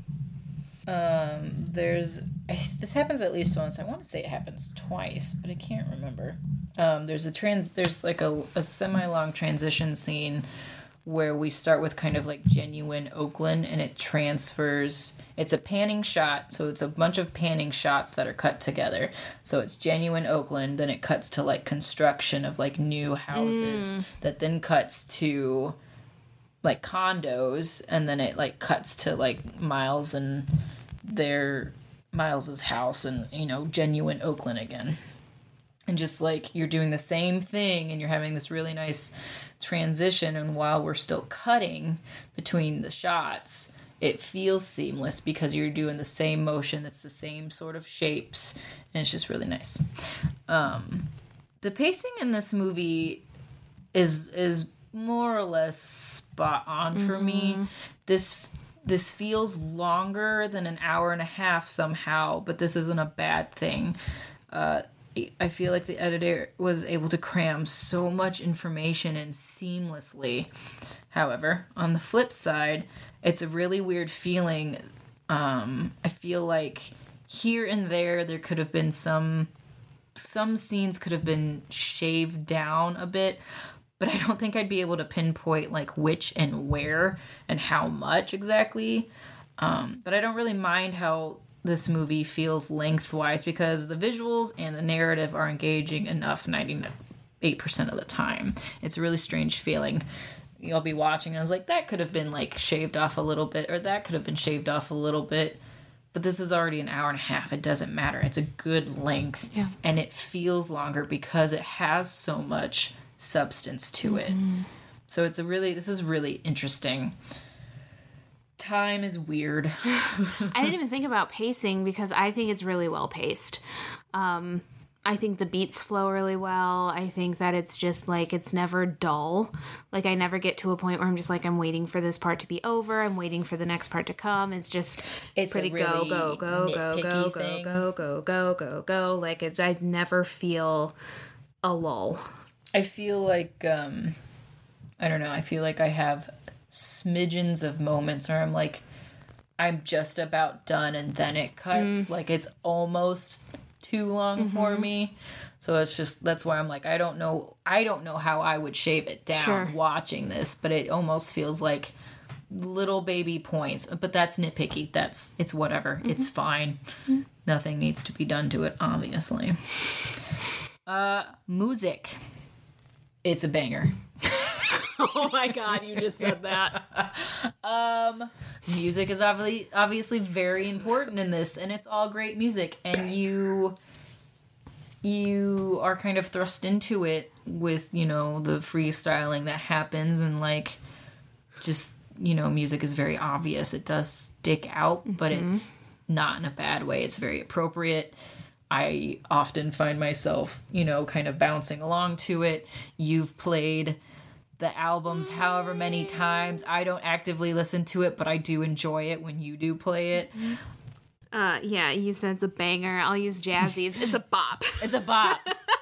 Um, there's this happens at least once. I want to say it happens twice, but I can't remember. Um, there's a trans. There's like a, a semi-long transition scene where we start with kind of like genuine Oakland, and it transfers. It's a panning shot, so it's a bunch of panning shots that are cut together. So it's genuine Oakland, then it cuts to like construction of like new houses, that then cuts to like condos, and then it like cuts to like Miles and their Miles's house, and you know, genuine Oakland again. And just like you're doing the same thing, and you're having this really nice transition, and while we're still cutting between the shots, it feels seamless because you're doing the same motion, that's the same sort of shapes, and it's just really nice. Um, the pacing in this movie is is more or less spot on for mm-hmm. me. This this feels longer than an hour and a half somehow, but this isn't a bad thing. Uh, I feel like the editor was able to cram so much information in seamlessly. However, on the flip side, it's a really weird feeling. Um, I feel like here and there, there could have been some, some scenes could have been shaved down a bit, but I don't think I'd be able to pinpoint like which and where and how much exactly. Um, but I don't really mind how this movie feels lengthwise because the visuals and the narrative are engaging enough ninety-eight percent of the time. It's a really strange feeling. You'll be watching and I was like, that could have been like shaved off a little bit, or that could have been shaved off a little bit. But this is already an hour and a half. It doesn't matter. It's a good length. Yeah. And it feels longer because it has so much substance to it. Mm-hmm. So it's a really, this is really interesting. Time is weird. I didn't even think about pacing because I think it's really well paced. Um, I think the beats flow really well. I think that it's just like, it's never dull. Like I never get to a point where I'm just like, I'm waiting for this part to be over. I'm waiting for the next part to come. It's just it's pretty really go, go, go, go, go, thing. go, go, go, go, go. Like it, I never feel a lull. I feel like, um, I don't know. I feel like I have smidgens of moments where I'm like, I'm just about done and then it cuts. Mm. Like it's almost too long mm-hmm. for me. So it's just, that's why I'm like, I don't know. I don't know how I would shave it down sure. watching this, but it almost feels like little baby points. But that's nitpicky. That's, it's whatever. Mm-hmm. It's fine. Mm-hmm. Nothing needs to be done to it, obviously. Uh, music. It's a banger. Oh my god, you just said that. um, music is obviously obviously very important in this, and it's all great music, and you you are kind of thrust into it with, you know, the freestyling that happens, and like just, you know, music is very obvious. It does stick out, but mm-hmm. it's not in a bad way. It's very appropriate. I often find myself, you know, kind of bouncing along to it. You've played the albums however many times. I don't actively listen to it, but I do enjoy it when you do play it. Uh, yeah, you said it's a banger. I'll use Jazzy's. It's a bop. It's a bop.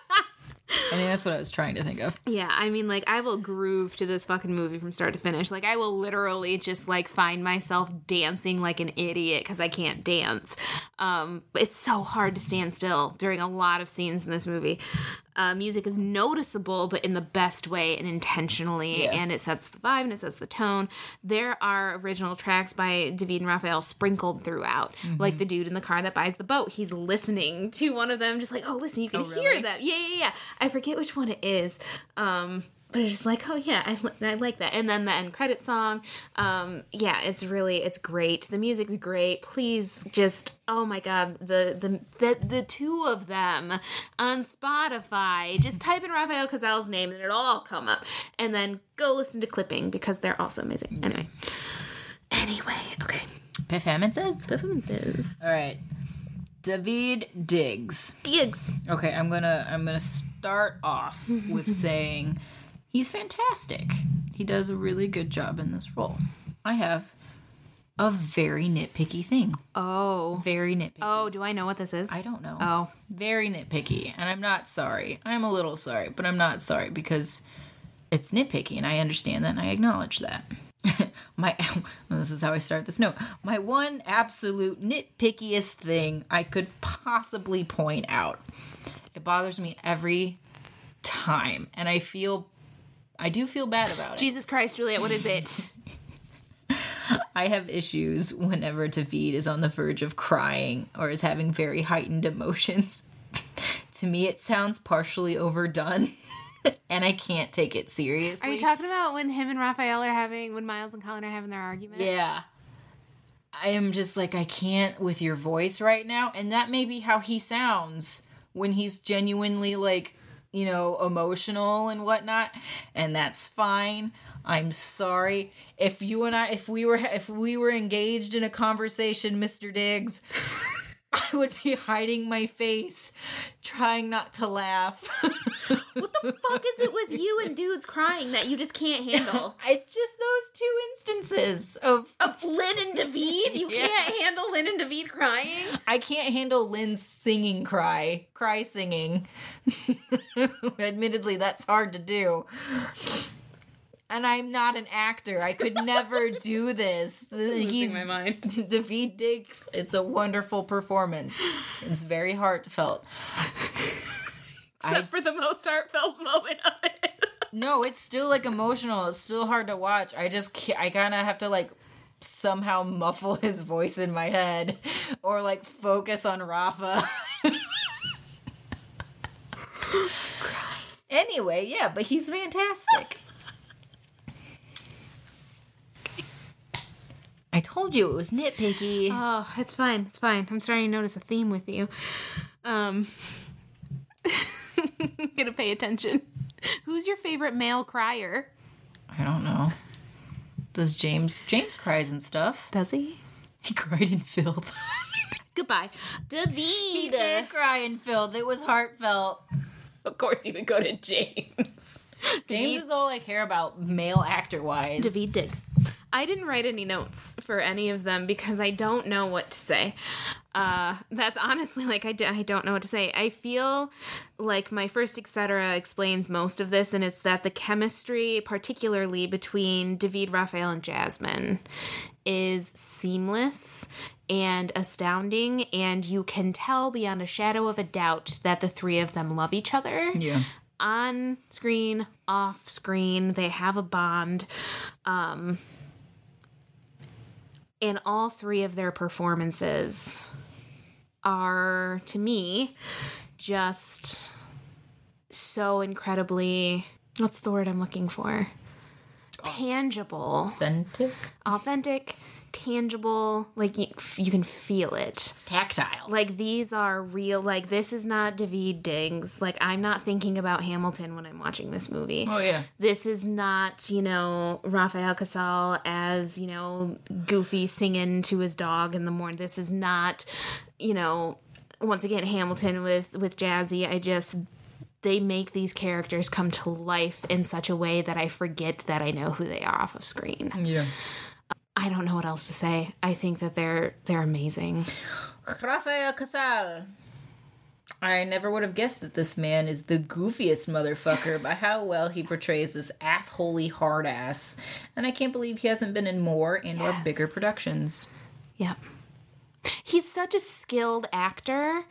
I mean, that's what I was trying to think of. Yeah, I mean, like, I will groove to this fucking movie from start to finish. Like, I will literally just, like, find myself dancing like an idiot because I can't dance. Um, but it's so hard to stand still during a lot of scenes in this movie. Uh, music is noticeable, but in the best way and intentionally, yeah. and it sets the vibe and it sets the tone. There are original tracks by David and Raphael sprinkled throughout. Mm-hmm. Like the dude in the car that buys the boat, he's listening to one of them, just like, oh, listen, you can oh, hear really? that. Yeah, yeah, yeah. I forget which one it is. Um, but it's just like, oh, yeah, I, I like that. And then the end credit song. Um, yeah, it's really, it's great. The music's great. Please just, oh my God, the the the, the two of them on Spotify. Just type in Raphael Cazal's name and it'll all come up. And then go listen to Clipping because they're also amazing. Anyway. Anyway, okay. Performances? Performances. All right. David Diggs. Diggs. Okay, I'm gonna I'm gonna start off with saying he's fantastic. He does a really good job in this role. I have a very nitpicky thing. Oh. Very nitpicky. Oh, do I know what this is? I don't know. Oh. Very nitpicky. And I'm not sorry. I'm a little sorry, but I'm not sorry because it's nitpicky and I understand that and I acknowledge that. My well, this is how I start this note. My one absolute nitpickiest thing I could possibly point out. It bothers me every time. And I feel I do feel bad about it. Jesus Christ, Juliet, what is it? I have issues whenever David is on the verge of crying or is having very heightened emotions. To me, it sounds partially overdone, and I can't take it seriously. Are you talking about when him and Raphael are having, when Miles and Colin are having their argument? Yeah. I am just like, I can't with your voice right now, and that may be how he sounds when he's genuinely, like, you know, emotional and whatnot, and that's fine. I'm sorry. If you and I, if we were, if we were engaged in a conversation, Mister Diggs, I would be hiding my face, trying not to laugh. What the fuck is it with you and dudes crying that you just can't handle? It's just those two instances of... Of Lynn and David? You Yeah. can't handle Lynn and David crying? I can't handle Lynn's singing cry. Cry singing. Admittedly, that's hard to do. And I'm not an actor. I could never do this. He's my mind. David Diggs. It's a wonderful performance. It's very heartfelt. Except I, for the most heartfelt moment of it. No, it's still like emotional. It's still hard to watch. I just can't, I kind of have to like somehow muffle his voice in my head or like focus on Rafa. Anyway, yeah, but he's fantastic. I told you it was nitpicky. Oh, it's fine. It's fine. I'm starting to notice a theme with you. Um, gonna pay attention. Who's your favorite male crier? I don't know. Does James... James cries and stuff. Does he? He cried in Filth. Goodbye. David. He did cry in Filth. It was heartfelt. Of course you would go to James. James David, is all I care about male actor-wise. David Diggs. I didn't write any notes for any of them because I don't know what to say. Uh, that's honestly, like, I, d- I don't know what to say. I feel like my first et cetera explains most of this, and it's that the chemistry, particularly between David, Raphael, and Jasmine, is seamless and astounding, and you can tell beyond a shadow of a doubt that the three of them love each other. Yeah. On screen, off screen, they have a bond. Um... And all three of their performances are, to me, just so incredibly, what's the word I'm looking for? Tangible. Authentic? Authentic, tangible, like you, you can feel it. It's tactile. Like these are real, like this is not David Diggs. Like I'm not thinking about Hamilton when I'm watching this movie. Oh, yeah. This is not, you know, Rafael Casal as, you know, Goofy singing to his dog in the morning. This is not, you know, once again, Hamilton with, with Jazzy. I just, they make these characters come to life in such a way that I forget that I know who they are off of screen. Yeah. I don't know what else to say. I think that they're they're amazing. Rafael Casal. I never would have guessed that this man is the goofiest motherfucker by how well he portrays this assholey hard ass. And I can't believe he hasn't been in more and or Yes. bigger productions. Yep. He's such a skilled actor.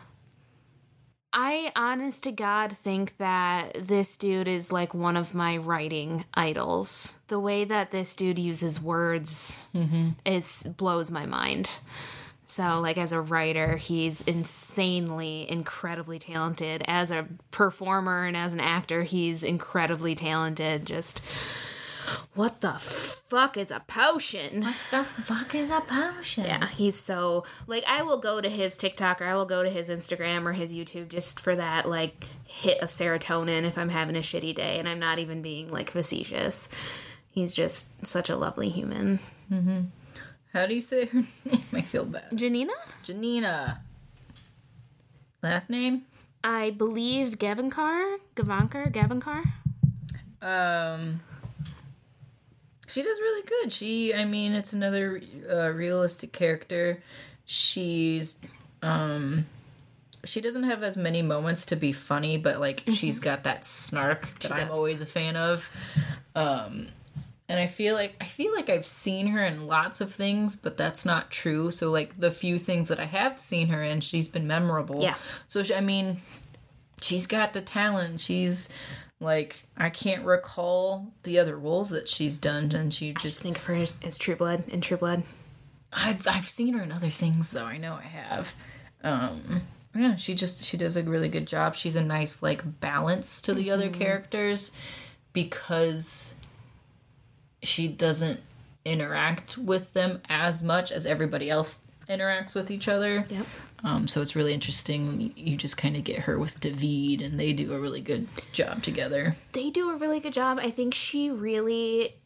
I, honest to God, think that this dude is like one of my writing idols. The way that this dude uses words mm-hmm. is blows my mind. So, like, as a writer, he's insanely, incredibly talented. As a performer and as an actor, he's incredibly talented. Just, what the fuck is a potion? What the fuck is a potion? Yeah, he's so, like, I will go to his TikTok or I will go to his Instagram or his YouTube just for that, like, hit of serotonin if I'm having a shitty day, and I'm not even being, like, facetious. He's just such a lovely human. Mm-hmm. How do you say her name? I feel bad. Janina? Janina. Last name? I believe Gavankar? Gavankar? Gavankar? Um... She does really good. She, I mean, it's another uh, realistic character. She's, um, she doesn't have as many moments to be funny, but, like, mm-hmm. she's got that snark that she I'm does. always a fan of. Um, and I feel like, I feel like I've seen her in lots of things, but that's not true. So, like, the few things that I have seen her in, she's been memorable. Yeah. So, she, I mean, she's got the talent. She's... Like, I can't recall the other roles that she's done, and she just... I just think of her as, as True Blood, in True Blood. I've, I've seen her in other things, though. I know I have. Um, yeah, she just, she does a really good job. She's a nice, like, balance to the mm-hmm. other characters, because she doesn't interact with them as much as everybody else interacts with each other. Yep. Um, so it's really interesting. You just kind of get her with David, and they do a really good job together. They do a really good job. I think she really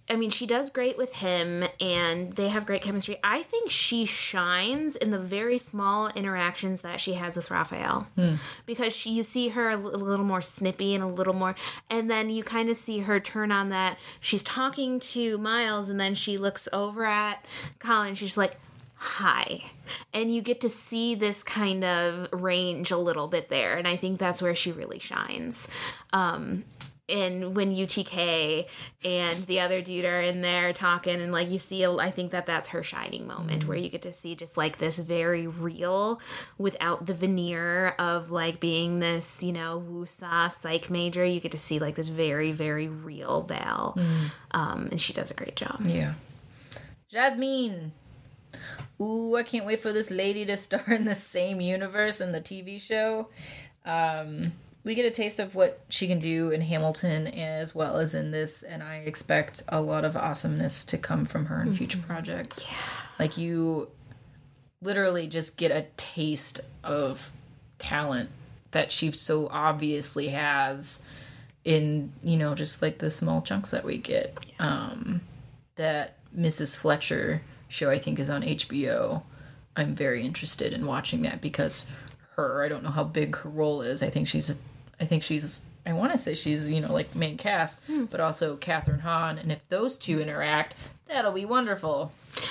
I mean, she does great with him, and they have great chemistry. I think she shines in the very small interactions that she has with Raphael. Hmm. Because she, you see her a little more snippy and a little more... And then you kind of see her turn on that... She's talking to Miles, and then she looks over at Colin. She's like, hi. And you get to see this kind of range a little bit there, and I think that's where she really shines. Um... And when U T K and the other dude are in there talking, and like you see, I think that that's her shining moment, mm-hmm. where you get to see just like this very real, without the veneer of like being this, you know, woosah psych major. You get to see like this very, very real Val, mm-hmm. um, and she does a great job. Yeah, Jasmine. Ooh, I can't wait for this lady to star in the same universe in the T V show. Um. We get a taste of what she can do in Hamilton as well as in this, and I expect a lot of awesomeness to come from her in mm-hmm. future projects. Yeah. Like, you literally just get a taste of talent that she so obviously has in, you know, just like the small chunks that we get. Yeah. Um, that Missus Fletcher show, I think, is on H B O. I'm very interested in watching that because her, I don't know how big her role is. I think she's a I think she's, I want to say she's, you know, like main cast, mm. but also Catherine Hahn. And if those two interact, that'll be wonderful.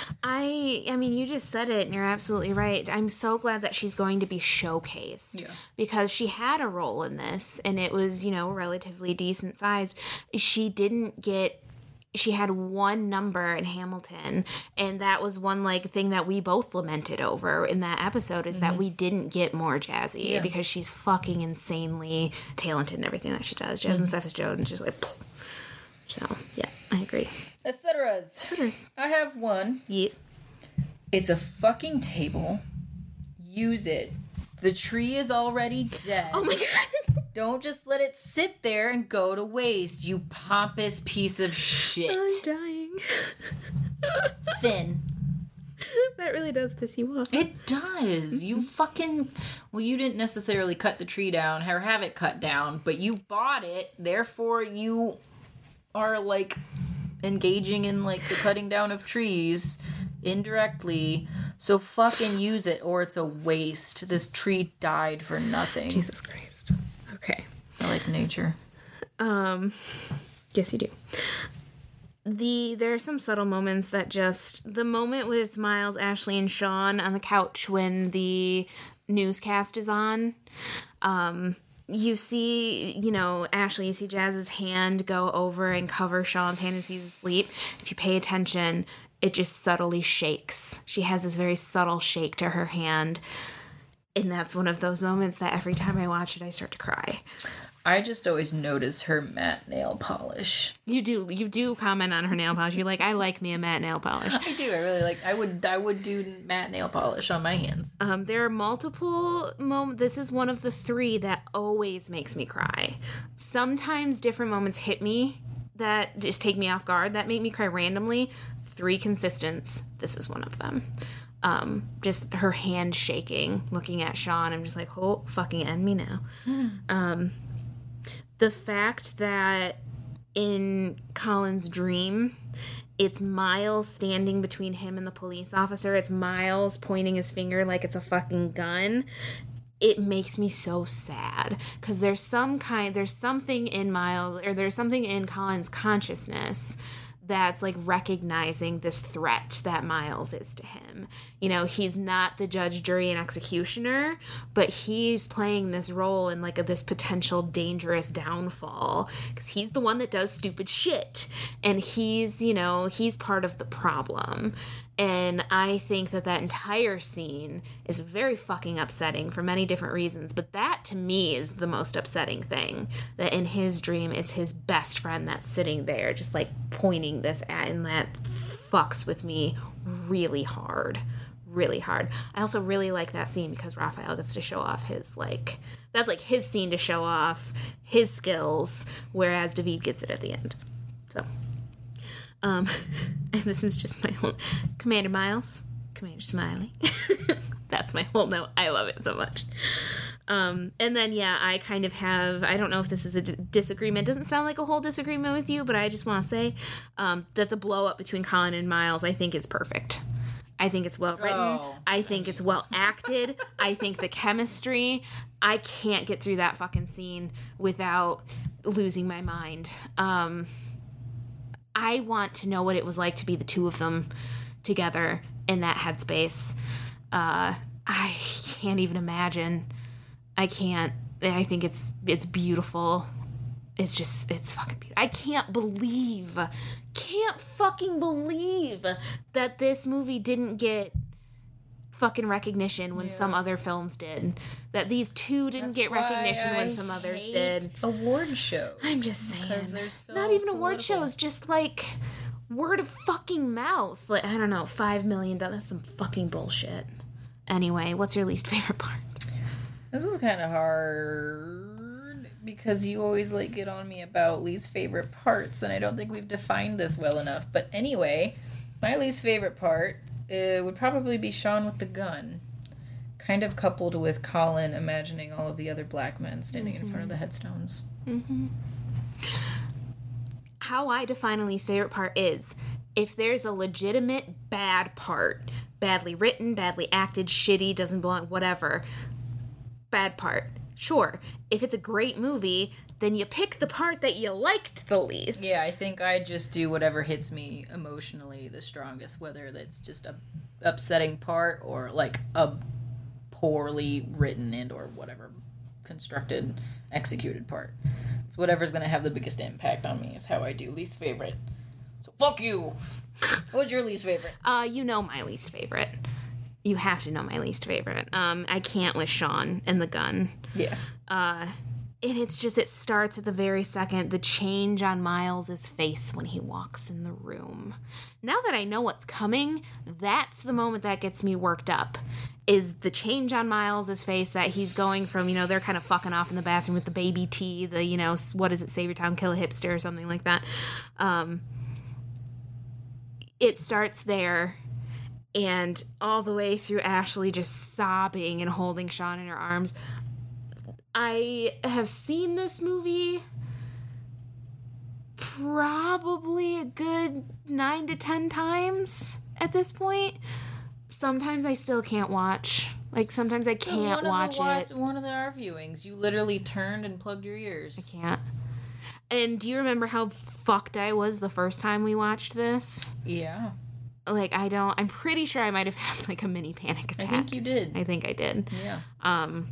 I, I mean, you just said it and you're absolutely right. I'm so glad that she's going to be showcased yeah. because she had a role in this and it was, you know, relatively decent sized. She didn't get She had one number in Hamilton, and that was one, like, thing that we both lamented over in that episode, is mm-hmm. that we didn't get more Jazzy, yeah. because she's fucking insanely talented in everything that she does. Jasmine mm-hmm. Cephas-Jones is just like, pfft. So, yeah, I agree. Et ceteras. Et ceteras. I have one. Yes. It's a fucking table. Use it. The tree is already dead. Oh my god. Don't just let it sit there and go to waste, you pompous piece of shit. I'm dying. Finn. That really does piss you off. It does. You fucking... Well, you didn't necessarily cut the tree down or have it cut down, but you bought it, therefore you are, like, engaging in, like, the cutting down of trees indirectly. So fucking use it, or it's a waste. This tree died for nothing. Jesus Christ. Okay. I like nature. Um, yes, you do. The there are some subtle moments that just... The moment with Miles, Ashley, and Sean on the couch when the newscast is on, um, you see, you know, Ashley, you see Jazz's hand go over and cover Sean's hand as he's asleep. If you pay attention, it just subtly shakes. She has this very subtle shake to her hand. And that's one of those moments that every time I watch it, I start to cry. I just always notice her matte nail polish. You do, you do comment on her nail polish. You're like, I like me a matte nail polish. I do. I really like. I would. I would do matte nail polish on my hands. Um, there are multiple moments. This is one of the three that always makes me cry. Sometimes different moments hit me that just take me off guard. That make me cry randomly. Three consistents. This is one of them. Um, just her hand shaking, looking at Sean. I'm just like, oh, fucking end me now. Mm. Um, the fact that in Colin's dream, it's Miles standing between him and the police officer. It's Miles pointing his finger like it's a fucking gun. It makes me so sad because there's some kind, there's something in Miles, or there's something in Colin's consciousness that's like recognizing this threat that Miles is to him. You know, he's not the judge, jury, and executioner, but he's playing this role in like a, this potential dangerous downfall because he's the one that does stupid shit. And he's, you know, he's part of the problem. And I think that that entire scene is very fucking upsetting for many different reasons. But that, to me, is the most upsetting thing. That in his dream, it's his best friend that's sitting there just, like, pointing this at. And that fucks with me really hard. Really hard. I also really like that scene because Raphael gets to show off his, like... That's, like, his scene to show off his skills, whereas David gets it at the end. So... Um, and this is just my whole... Commander Miles, Commander Smiley. That's my whole note. I love it so much. Um, and then, yeah, I kind of have, I don't know if this is a d- disagreement. It doesn't sound like a whole disagreement with you, but I just want to say um, that the blow up between Colin and Miles, I think is perfect. I think it's well written. Oh, I think it's well acted. I think the chemistry, I can't get through that fucking scene without losing my mind. Um, I want to know what it was like to be the two of them together in that headspace. Uh, I can't even imagine. I can't. I think it's it's beautiful. It's just, it's fucking beautiful. I can't believe, can't fucking believe that this movie didn't get fucking recognition when yeah. some other films did. That these two didn't That's get recognition why when I some others hate did. Award shows. I'm just saying. Because they're so Not even award political. shows, just like word of fucking mouth. Like, I don't know, five million dollars. That's some fucking bullshit. Anyway, what's your least favorite part? This was kind of hard because you always like get on me about least favorite parts, and I don't think we've defined this well enough. But anyway, my least favorite part uh, would probably be Sean with the gun, kind of coupled with Colin imagining all of the other black men standing mm-hmm. in front of the headstones. Mm-hmm. How I define a least favorite part is if there's a legitimate bad part, badly written, badly acted, shitty, doesn't belong, whatever, bad part. Sure, if it's a great movie, then you pick the part that you liked the least. Yeah, I think I just do whatever hits me emotionally the strongest, whether that's just a upsetting part or like a poorly written and or whatever constructed, executed part. It's whatever's going to have the biggest impact on me is how I do least favorite. So fuck you! What's your least favorite? Uh, you know my least favorite. You have to know my least favorite. Um, I can't with Sean and the gun. Yeah. Uh, and it's just, it starts at the very second, the change on Miles's face when he walks in the room. Now that I know what's coming, that's the moment that gets me worked up, is the change on Miles's face, that he's going from, you know, they're kind of fucking off in the bathroom with the baby T, the, you know, what is it, Save Your Town, Kill a Hipster or something like that. Um, it starts there. And all the way through Ashley just sobbing and holding Sean in her arms. I have seen this movie probably a good nine to ten times at this point. Sometimes I still can't watch. Like, sometimes I can't watch wa- it. One of the our viewings, you literally turned and plugged your ears. I can't. And do you remember how fucked I was the first time we watched this? Yeah. Like, I don't, I'm pretty sure I might have had, like, a mini panic attack. I think you did. I think I did. Yeah. Um,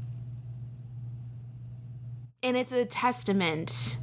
and it's a testament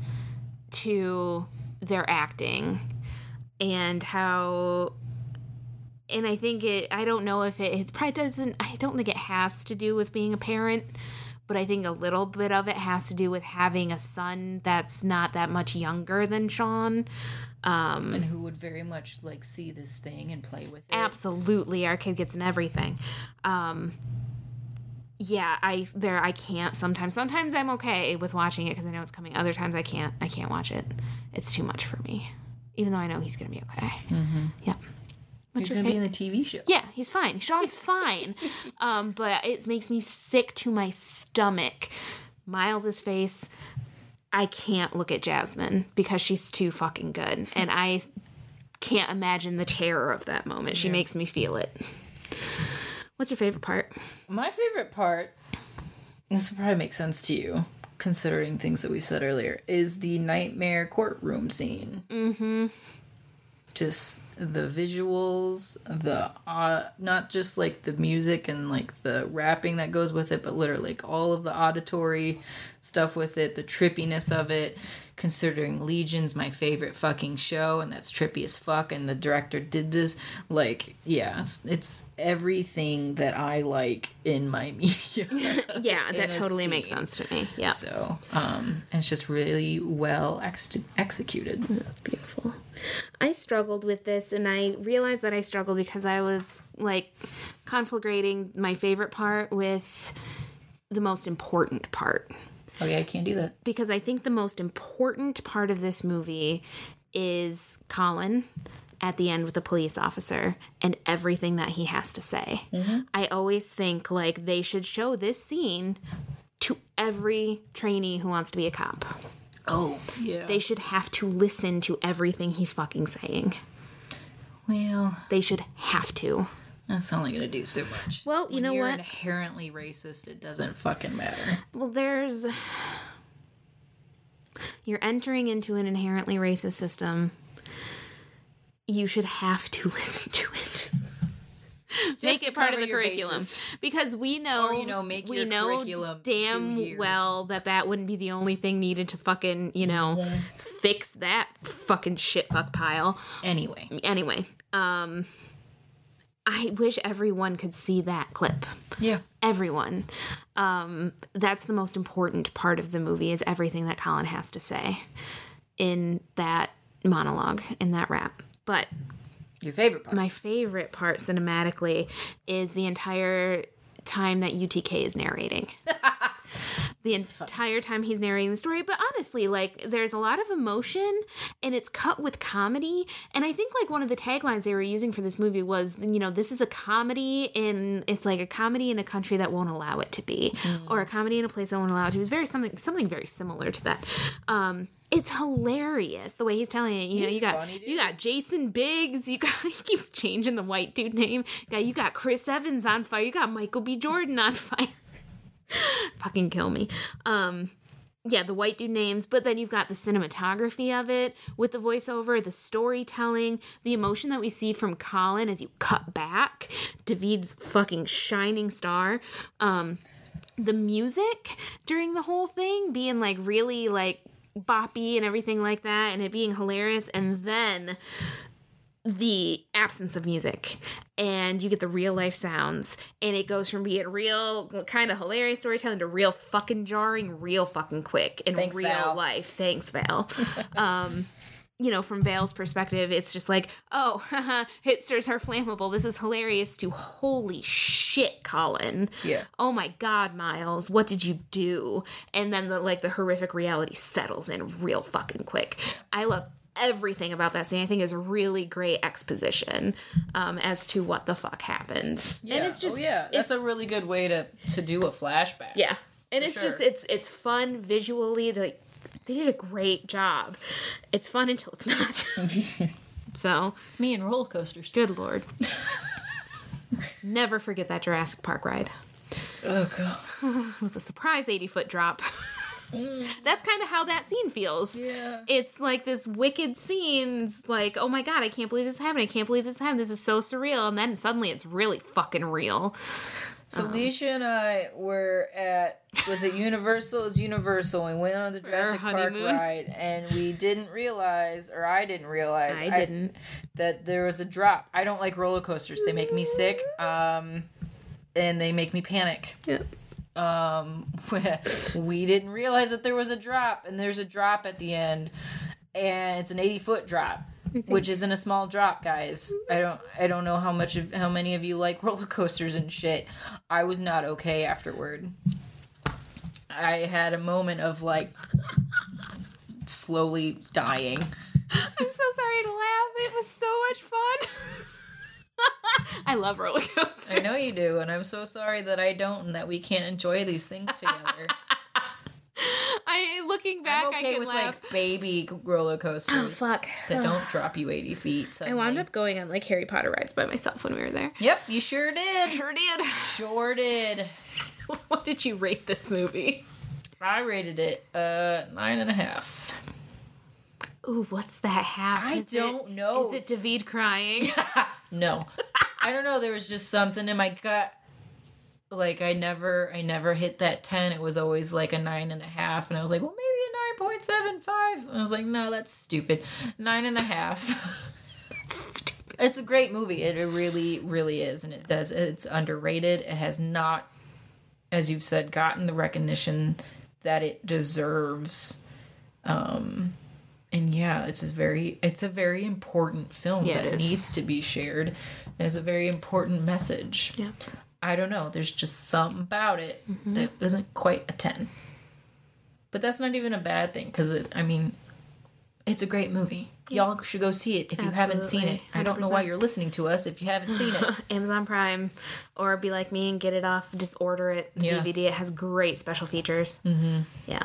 to their acting and how, and I think it, I don't know if it, it probably doesn't, I don't think it has to do with being a parent, but I think a little bit of it has to do with having a son that's not that much younger than Sean. Um, and who would very much like see this thing and play with it. Absolutely. Our kid gets in everything. Um, yeah, I there I can't sometimes. Sometimes I'm okay with watching it because I know it's coming. Other times I can't. I can't watch it. It's too much for me. Even though I know he's going to be okay. Mm-hmm. Yep. What's he's your going to fa- be in the T V show. Yeah, he's fine. Sean's fine. Um, but it makes me sick to my stomach. Miles's face, I can't look at Jasmine because she's too fucking good. And I can't imagine the terror of that moment. She yeah. makes me feel it. What's your favorite part? My favorite part, this will probably make sense to you, considering things that we said earlier, is the nightmare courtroom scene. Mm-hmm. Just the visuals, the uh, not just like the music and like the rapping that goes with it, but literally like all of the auditory stuff with it, the trippiness of it, considering Legion's my favorite fucking show and that's trippy as fuck and the director did this, like, yeah, it's, it's everything that I like in my media. Yeah, that totally scene. Makes sense to me. Yeah. So, um, and it's just really well ex- executed. That's beautiful. I struggled with this, and I realized that I struggled because I was, like, conflagrating my favorite part with the most important part. Oh, yeah, I can't do that. Because I think the most important part of this movie is Colin at the end with the police officer and everything that he has to say. Mm-hmm. I always think, like, they should show this scene every trainee who wants to be a cop. Oh, yeah. They should have to listen to everything he's fucking saying. Well, they should have to. That's only going to do so much. Well, you when know you're what? You're inherently racist, it doesn't fucking matter. Well, there's... You're entering into an inherently racist system. You should have to listen to it. Make it part of the curriculum. Basis. Because we know, or, you know, make we your know curriculum damn well that that wouldn't be the only thing needed to fucking, you know, yeah. fix that fucking shit fuck pile. Anyway. Anyway. Um, I wish everyone could see that clip. Yeah. Everyone. Um, that's the most important part of the movie is everything that Colin has to say in that monologue, in that rap. But... Your favorite part? My favorite part cinematically is the entire time that U T K is narrating. The entire time he's narrating the story. But honestly, like, there's a lot of emotion and it's cut with comedy. And I think, like, one of the taglines they were using for this movie was, you know, this is a comedy in, it's like a comedy in a country that won't allow it to be. Mm. Or a comedy in a place that won't allow it to be. It was very something, something very similar to that. Um, It's hilarious the way he's telling it. You know, he's you got funny, you got Jason Biggs. You got he keeps changing the white dude name. You got, you got Chris Evans on fire. You got Michael B. Jordan on fire. Fucking kill me. Um, yeah, the white dude names, but then you've got the cinematography of it with the voiceover, the storytelling, the emotion that we see from Colin as you cut back. David's fucking shining star. Um, the music during the whole thing being like really like. boppy and everything like that, and it being hilarious, and then the absence of music, and you get the real life sounds, and it goes from being real kind of hilarious storytelling to real fucking jarring real fucking quick in Thanks, real Val. life. Thanks, Val. um you know, from Val's perspective, it's just like, oh, haha, hipsters are flammable. This is hilarious to holy shit, Colin. Yeah. Oh my God, Miles, what did you do? And then the like the horrific reality settles in real fucking quick. I love everything about that scene. I think is really great exposition um, as to what the fuck happened. Yeah. And it's just, oh, yeah. That's a really good way to to do a flashback. Yeah. And For it's sure. just it's it's fun visually. Like they did a great job. It's fun until it's not. So it's me and roller coasters. Good Lord. Never forget that Jurassic Park ride. Oh god. It was a surprise eighty foot drop. Mm. That's kind of how that scene feels. Yeah. It's like this wicked scene. It's like, oh my god, I can't believe this happened. I can't believe this happened. This is so surreal. And then suddenly it's really fucking real. So um, Leisha and I were at, was it Universal? It was Universal. We went on the Jurassic Park ride, and we didn't realize, or I didn't realize, I, I didn't, that there was a drop. I don't like roller coasters. They make me sick, um, and they make me panic. Yep. Um, we didn't realize that there was a drop, and there's a drop at the end, and it's an eighty foot drop. Which isn't a small drop, guys. I don't I don't know how much of how many of you like roller coasters and shit. I was not okay afterward. I had a moment of like slowly dying. I'm so sorry to laugh. It was so much fun. I love roller coasters. I know you do, and I'm so sorry that I don't and that we can't enjoy these things together. I looking back, I'm okay I can with laugh. Like baby roller coasters oh, fuck. that don't drop you eighty feet. Suddenly. I wound up going on like Harry Potter rides by myself when we were there. Yep, you sure did. Sure did. Sure did. What did you rate this movie? I rated it uh nine and a half. Ooh, what's that half? I is don't it, know. Is it David crying? No, I don't know. There was just something in my gut. Like I never, I never hit that ten. It was always like a nine and a half, and I was like, well, maybe a nine point seven five. And I was like, no, that's stupid. Nine and a half. It's a great movie. It, it really, really is, and it does. It's underrated. It has not, as you've said, gotten the recognition that it deserves. Um, and yeah, it's a very, it's a very important film yeah, that it it needs to be shared. It's a very important message. Yeah. I don't know. There's just something about it mm-hmm. that isn't quite a ten. But that's not even a bad thing because, I mean, It's a great movie. Yeah. Y'all should go see it if you Absolutely. haven't seen it. I don't know why you're listening to us if you haven't seen it. Amazon Prime, or be like me and get it off. Just order it. Yeah. D V D. It has great special features. Mm-hmm. Yeah.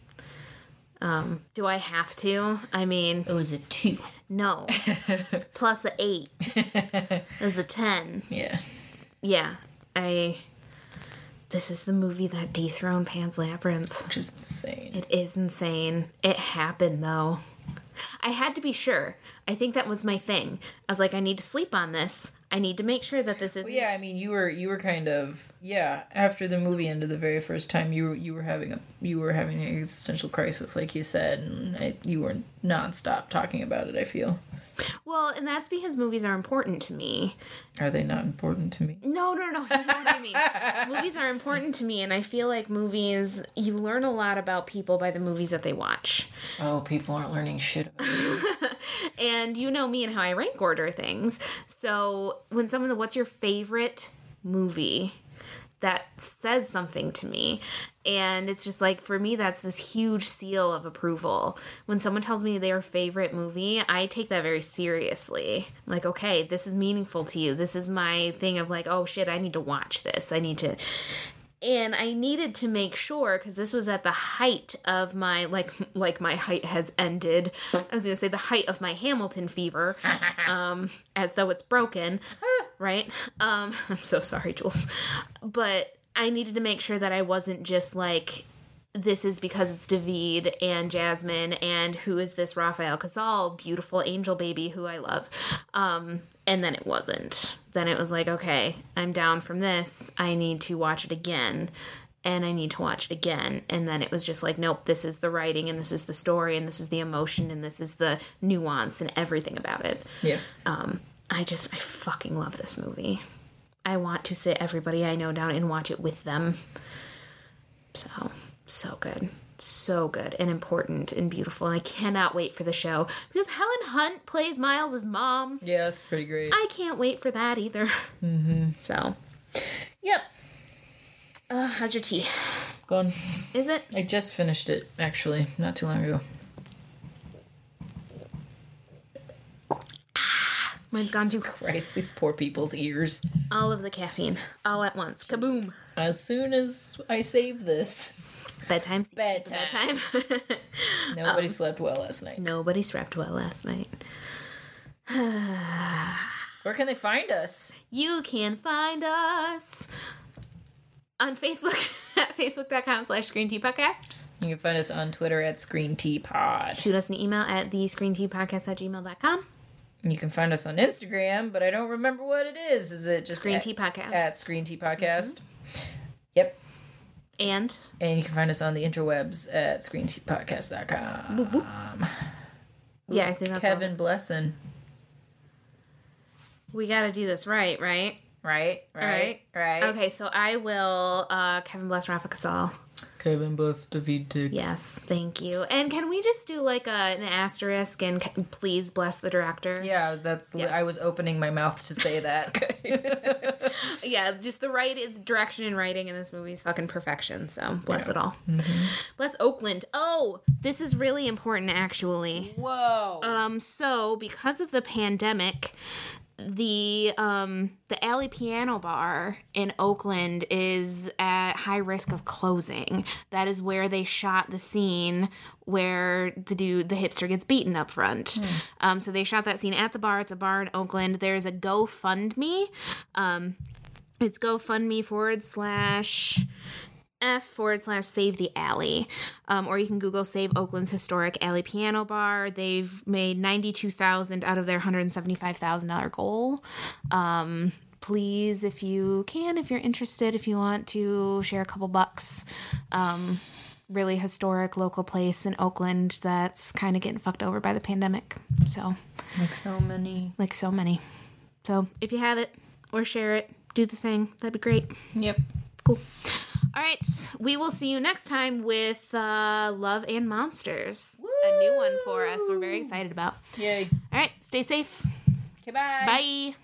Um, do I have to? I mean... It was a two. No. Plus a eight. It was a ten. Yeah. Yeah. I... This is the movie that dethroned Pan's Labyrinth. Which is insane. It is insane. It happened, though. I had to be sure. I think that was my thing. I was like, I need to sleep on this. I need to make sure that this is. Well, yeah, I mean, you were you were kind of yeah. After the movie ended, the very first time you were you were having a you were having an existential crisis, like you said, and I, you were nonstop talking about it. I feel. Well, and that's because movies are important to me. Are they not important to me? No, no, no. You know what I mean. Movies are important to me, and I feel like movies, you learn a lot about people by the movies that they watch. Oh, people aren't learning shit about you. And you know me and how I rank order things. So when someone, what's your favorite movie? That says something to me. And it's just like, for me, that's this huge seal of approval. When someone tells me their favorite movie, I take that very seriously. I'm like, okay, this is meaningful to you. This is my thing of like, oh shit, I need to watch this. I need to... And I needed to make sure, because this was at the height of my, like, like my height has ended. I was going to say the height of my Hamilton fever, um, as though it's broken, right? Um, I'm so sorry, Jules. But I needed to make sure that I wasn't just like, this is because it's David and Jasmine, and who is this Rafael Casal, beautiful angel baby who I love. Um, and then it wasn't. Then it was like, okay, I'm down from this. I need to watch it again. And I need to watch it again. And then it was just like, nope, this is the writing, and this is the story, and this is the emotion, and this is the nuance and everything about it. Yeah. Um, I just, I fucking love this movie. I want to sit everybody I know down and watch it with them. So, so good. So good and important and beautiful. And I cannot wait for the show. Because Helen Hunt plays Miles' mom. Yeah, that's pretty great. I can't wait for that either. Mm-hmm. So, yep. Uh, how's your tea? Gone. Is it? I just finished it, actually, not too long ago. Mine's gone too. Christ, these poor people's ears. All of the caffeine, all at once. Kaboom. As soon as I save this. Bedtime. Bedtime. Bedtime. Nobody um, slept well last night. Nobody slept well last night. Where can they find us? You can find us on Facebook at facebook.com slash Screen Tea Podcast. You can find us on Twitter at Screen Tea Pod. Shoot us an email at the screen tea podcast at gmail dot com. You can find us on Instagram, but I don't remember what it is. Is it just Screen at, Tea Podcast? At Screen Tea Podcast. Mm-hmm. Yep. And? And you can find us on the interwebs at screen tea podcast dot com. Boop, boop. Yeah, I think that's Kevin all. Blessin. We gotta do this right, right? Right, right, right. right. Okay, so I will, uh, Kevin Bless Rafa Casal. Kevin Bless David Tix. Yes, thank you. And can we just do like a, an asterisk and c- please bless the director? Yeah, that's. Yes. I was opening my mouth to say that. Yeah, just the right direction and writing in this movie is fucking perfection. So bless yeah. it all. Mm-hmm. Bless Oakland. Oh, this is really important, actually. Whoa. Um. So because of the pandemic, the um the Alley Piano Bar in Oakland is at high risk of closing. That is where they shot the scene where the dude, the hipster, gets beaten up front. Mm. Um, so they shot that scene at the bar. It's a bar in Oakland. There's a GoFundMe. Um, it's GoFundMe forward slash F forward slash save the alley. Um, or you can Google Save Oakland's Historic Alley Piano Bar. They've made ninety-two thousand dollars out of their one hundred seventy-five thousand dollars goal. Um, please, if you can, if you're interested, if you want to share a couple bucks. Um, really historic local place in Oakland that's kind of getting fucked over by the pandemic. So, like so many. Like so many. So, if you have it or share it, do the thing. That'd be great. Yep. Cool. All right, we will see you next time with uh, Love and Monsters. Woo! A new one for us we're very excited about. Yay. All right, stay safe. Okay, bye. Bye.